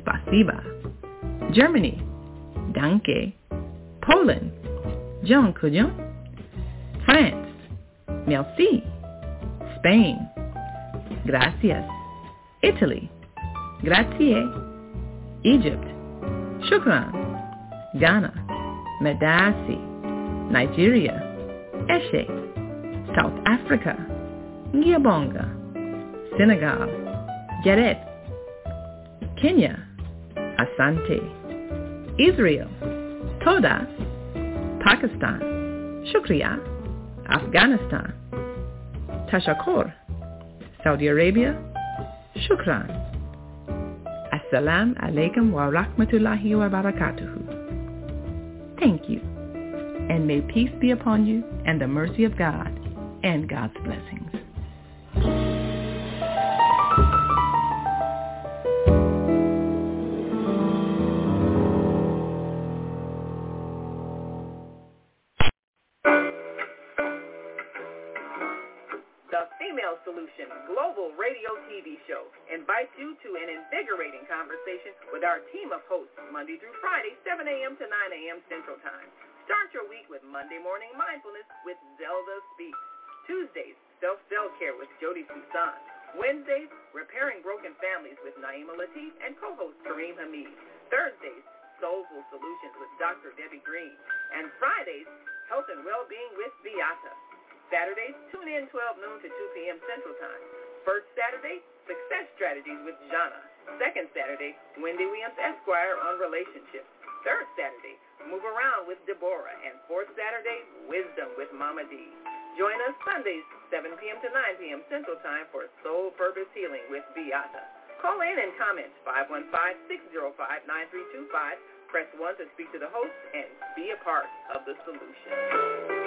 Spasiba, Germany, Danke, Poland, Jean-Kujon, France, Merci, Spain, Gracias, Italy, Grazie, Egypt, Shukran, Ghana, Medasi, Nigeria, Eshe, South Africa, Ngiyabonga, Senegal, Geret, Kenya, Asante, Israel, Toda, Pakistan, Shukriya, Afghanistan, Tashakkur, Saudi Arabia, Shukran. Assalamu alaikum wa rahmatullahi wa barakatuhu. Thank you, and may peace be upon you and the mercy of God and God's blessings. Solution Global Radio TV Show invites you to an invigorating conversation with our team of hosts Monday through Friday, 7 a.m. to 9 a.m. Central Time. Start your week with Monday Morning Mindfulness with Zelda Speaks. Tuesdays, Self-Care with Jody Susan. Wednesdays, Repairing Broken Families with Naima Latif and co-host Kareem Hamid. Thursdays, Soulful Solutions with Dr. Debbie Green. And Fridays, Health and Wellbeing with Beata. Saturdays, tune in 12 noon to 2 p.m. Central Time. First Saturday, Success Strategies with Jana. Second Saturday, Wendy Williams Esquire on Relationships. Third Saturday, Move Around with Deborah. And fourth Saturday, Wisdom with Mama D. Join us Sundays, 7 p.m. to 9 p.m. Central Time for Soul Purpose Healing with Beata. Call in and comment 515-605-9325. Press 1 to speak to the host and be a part of the solution.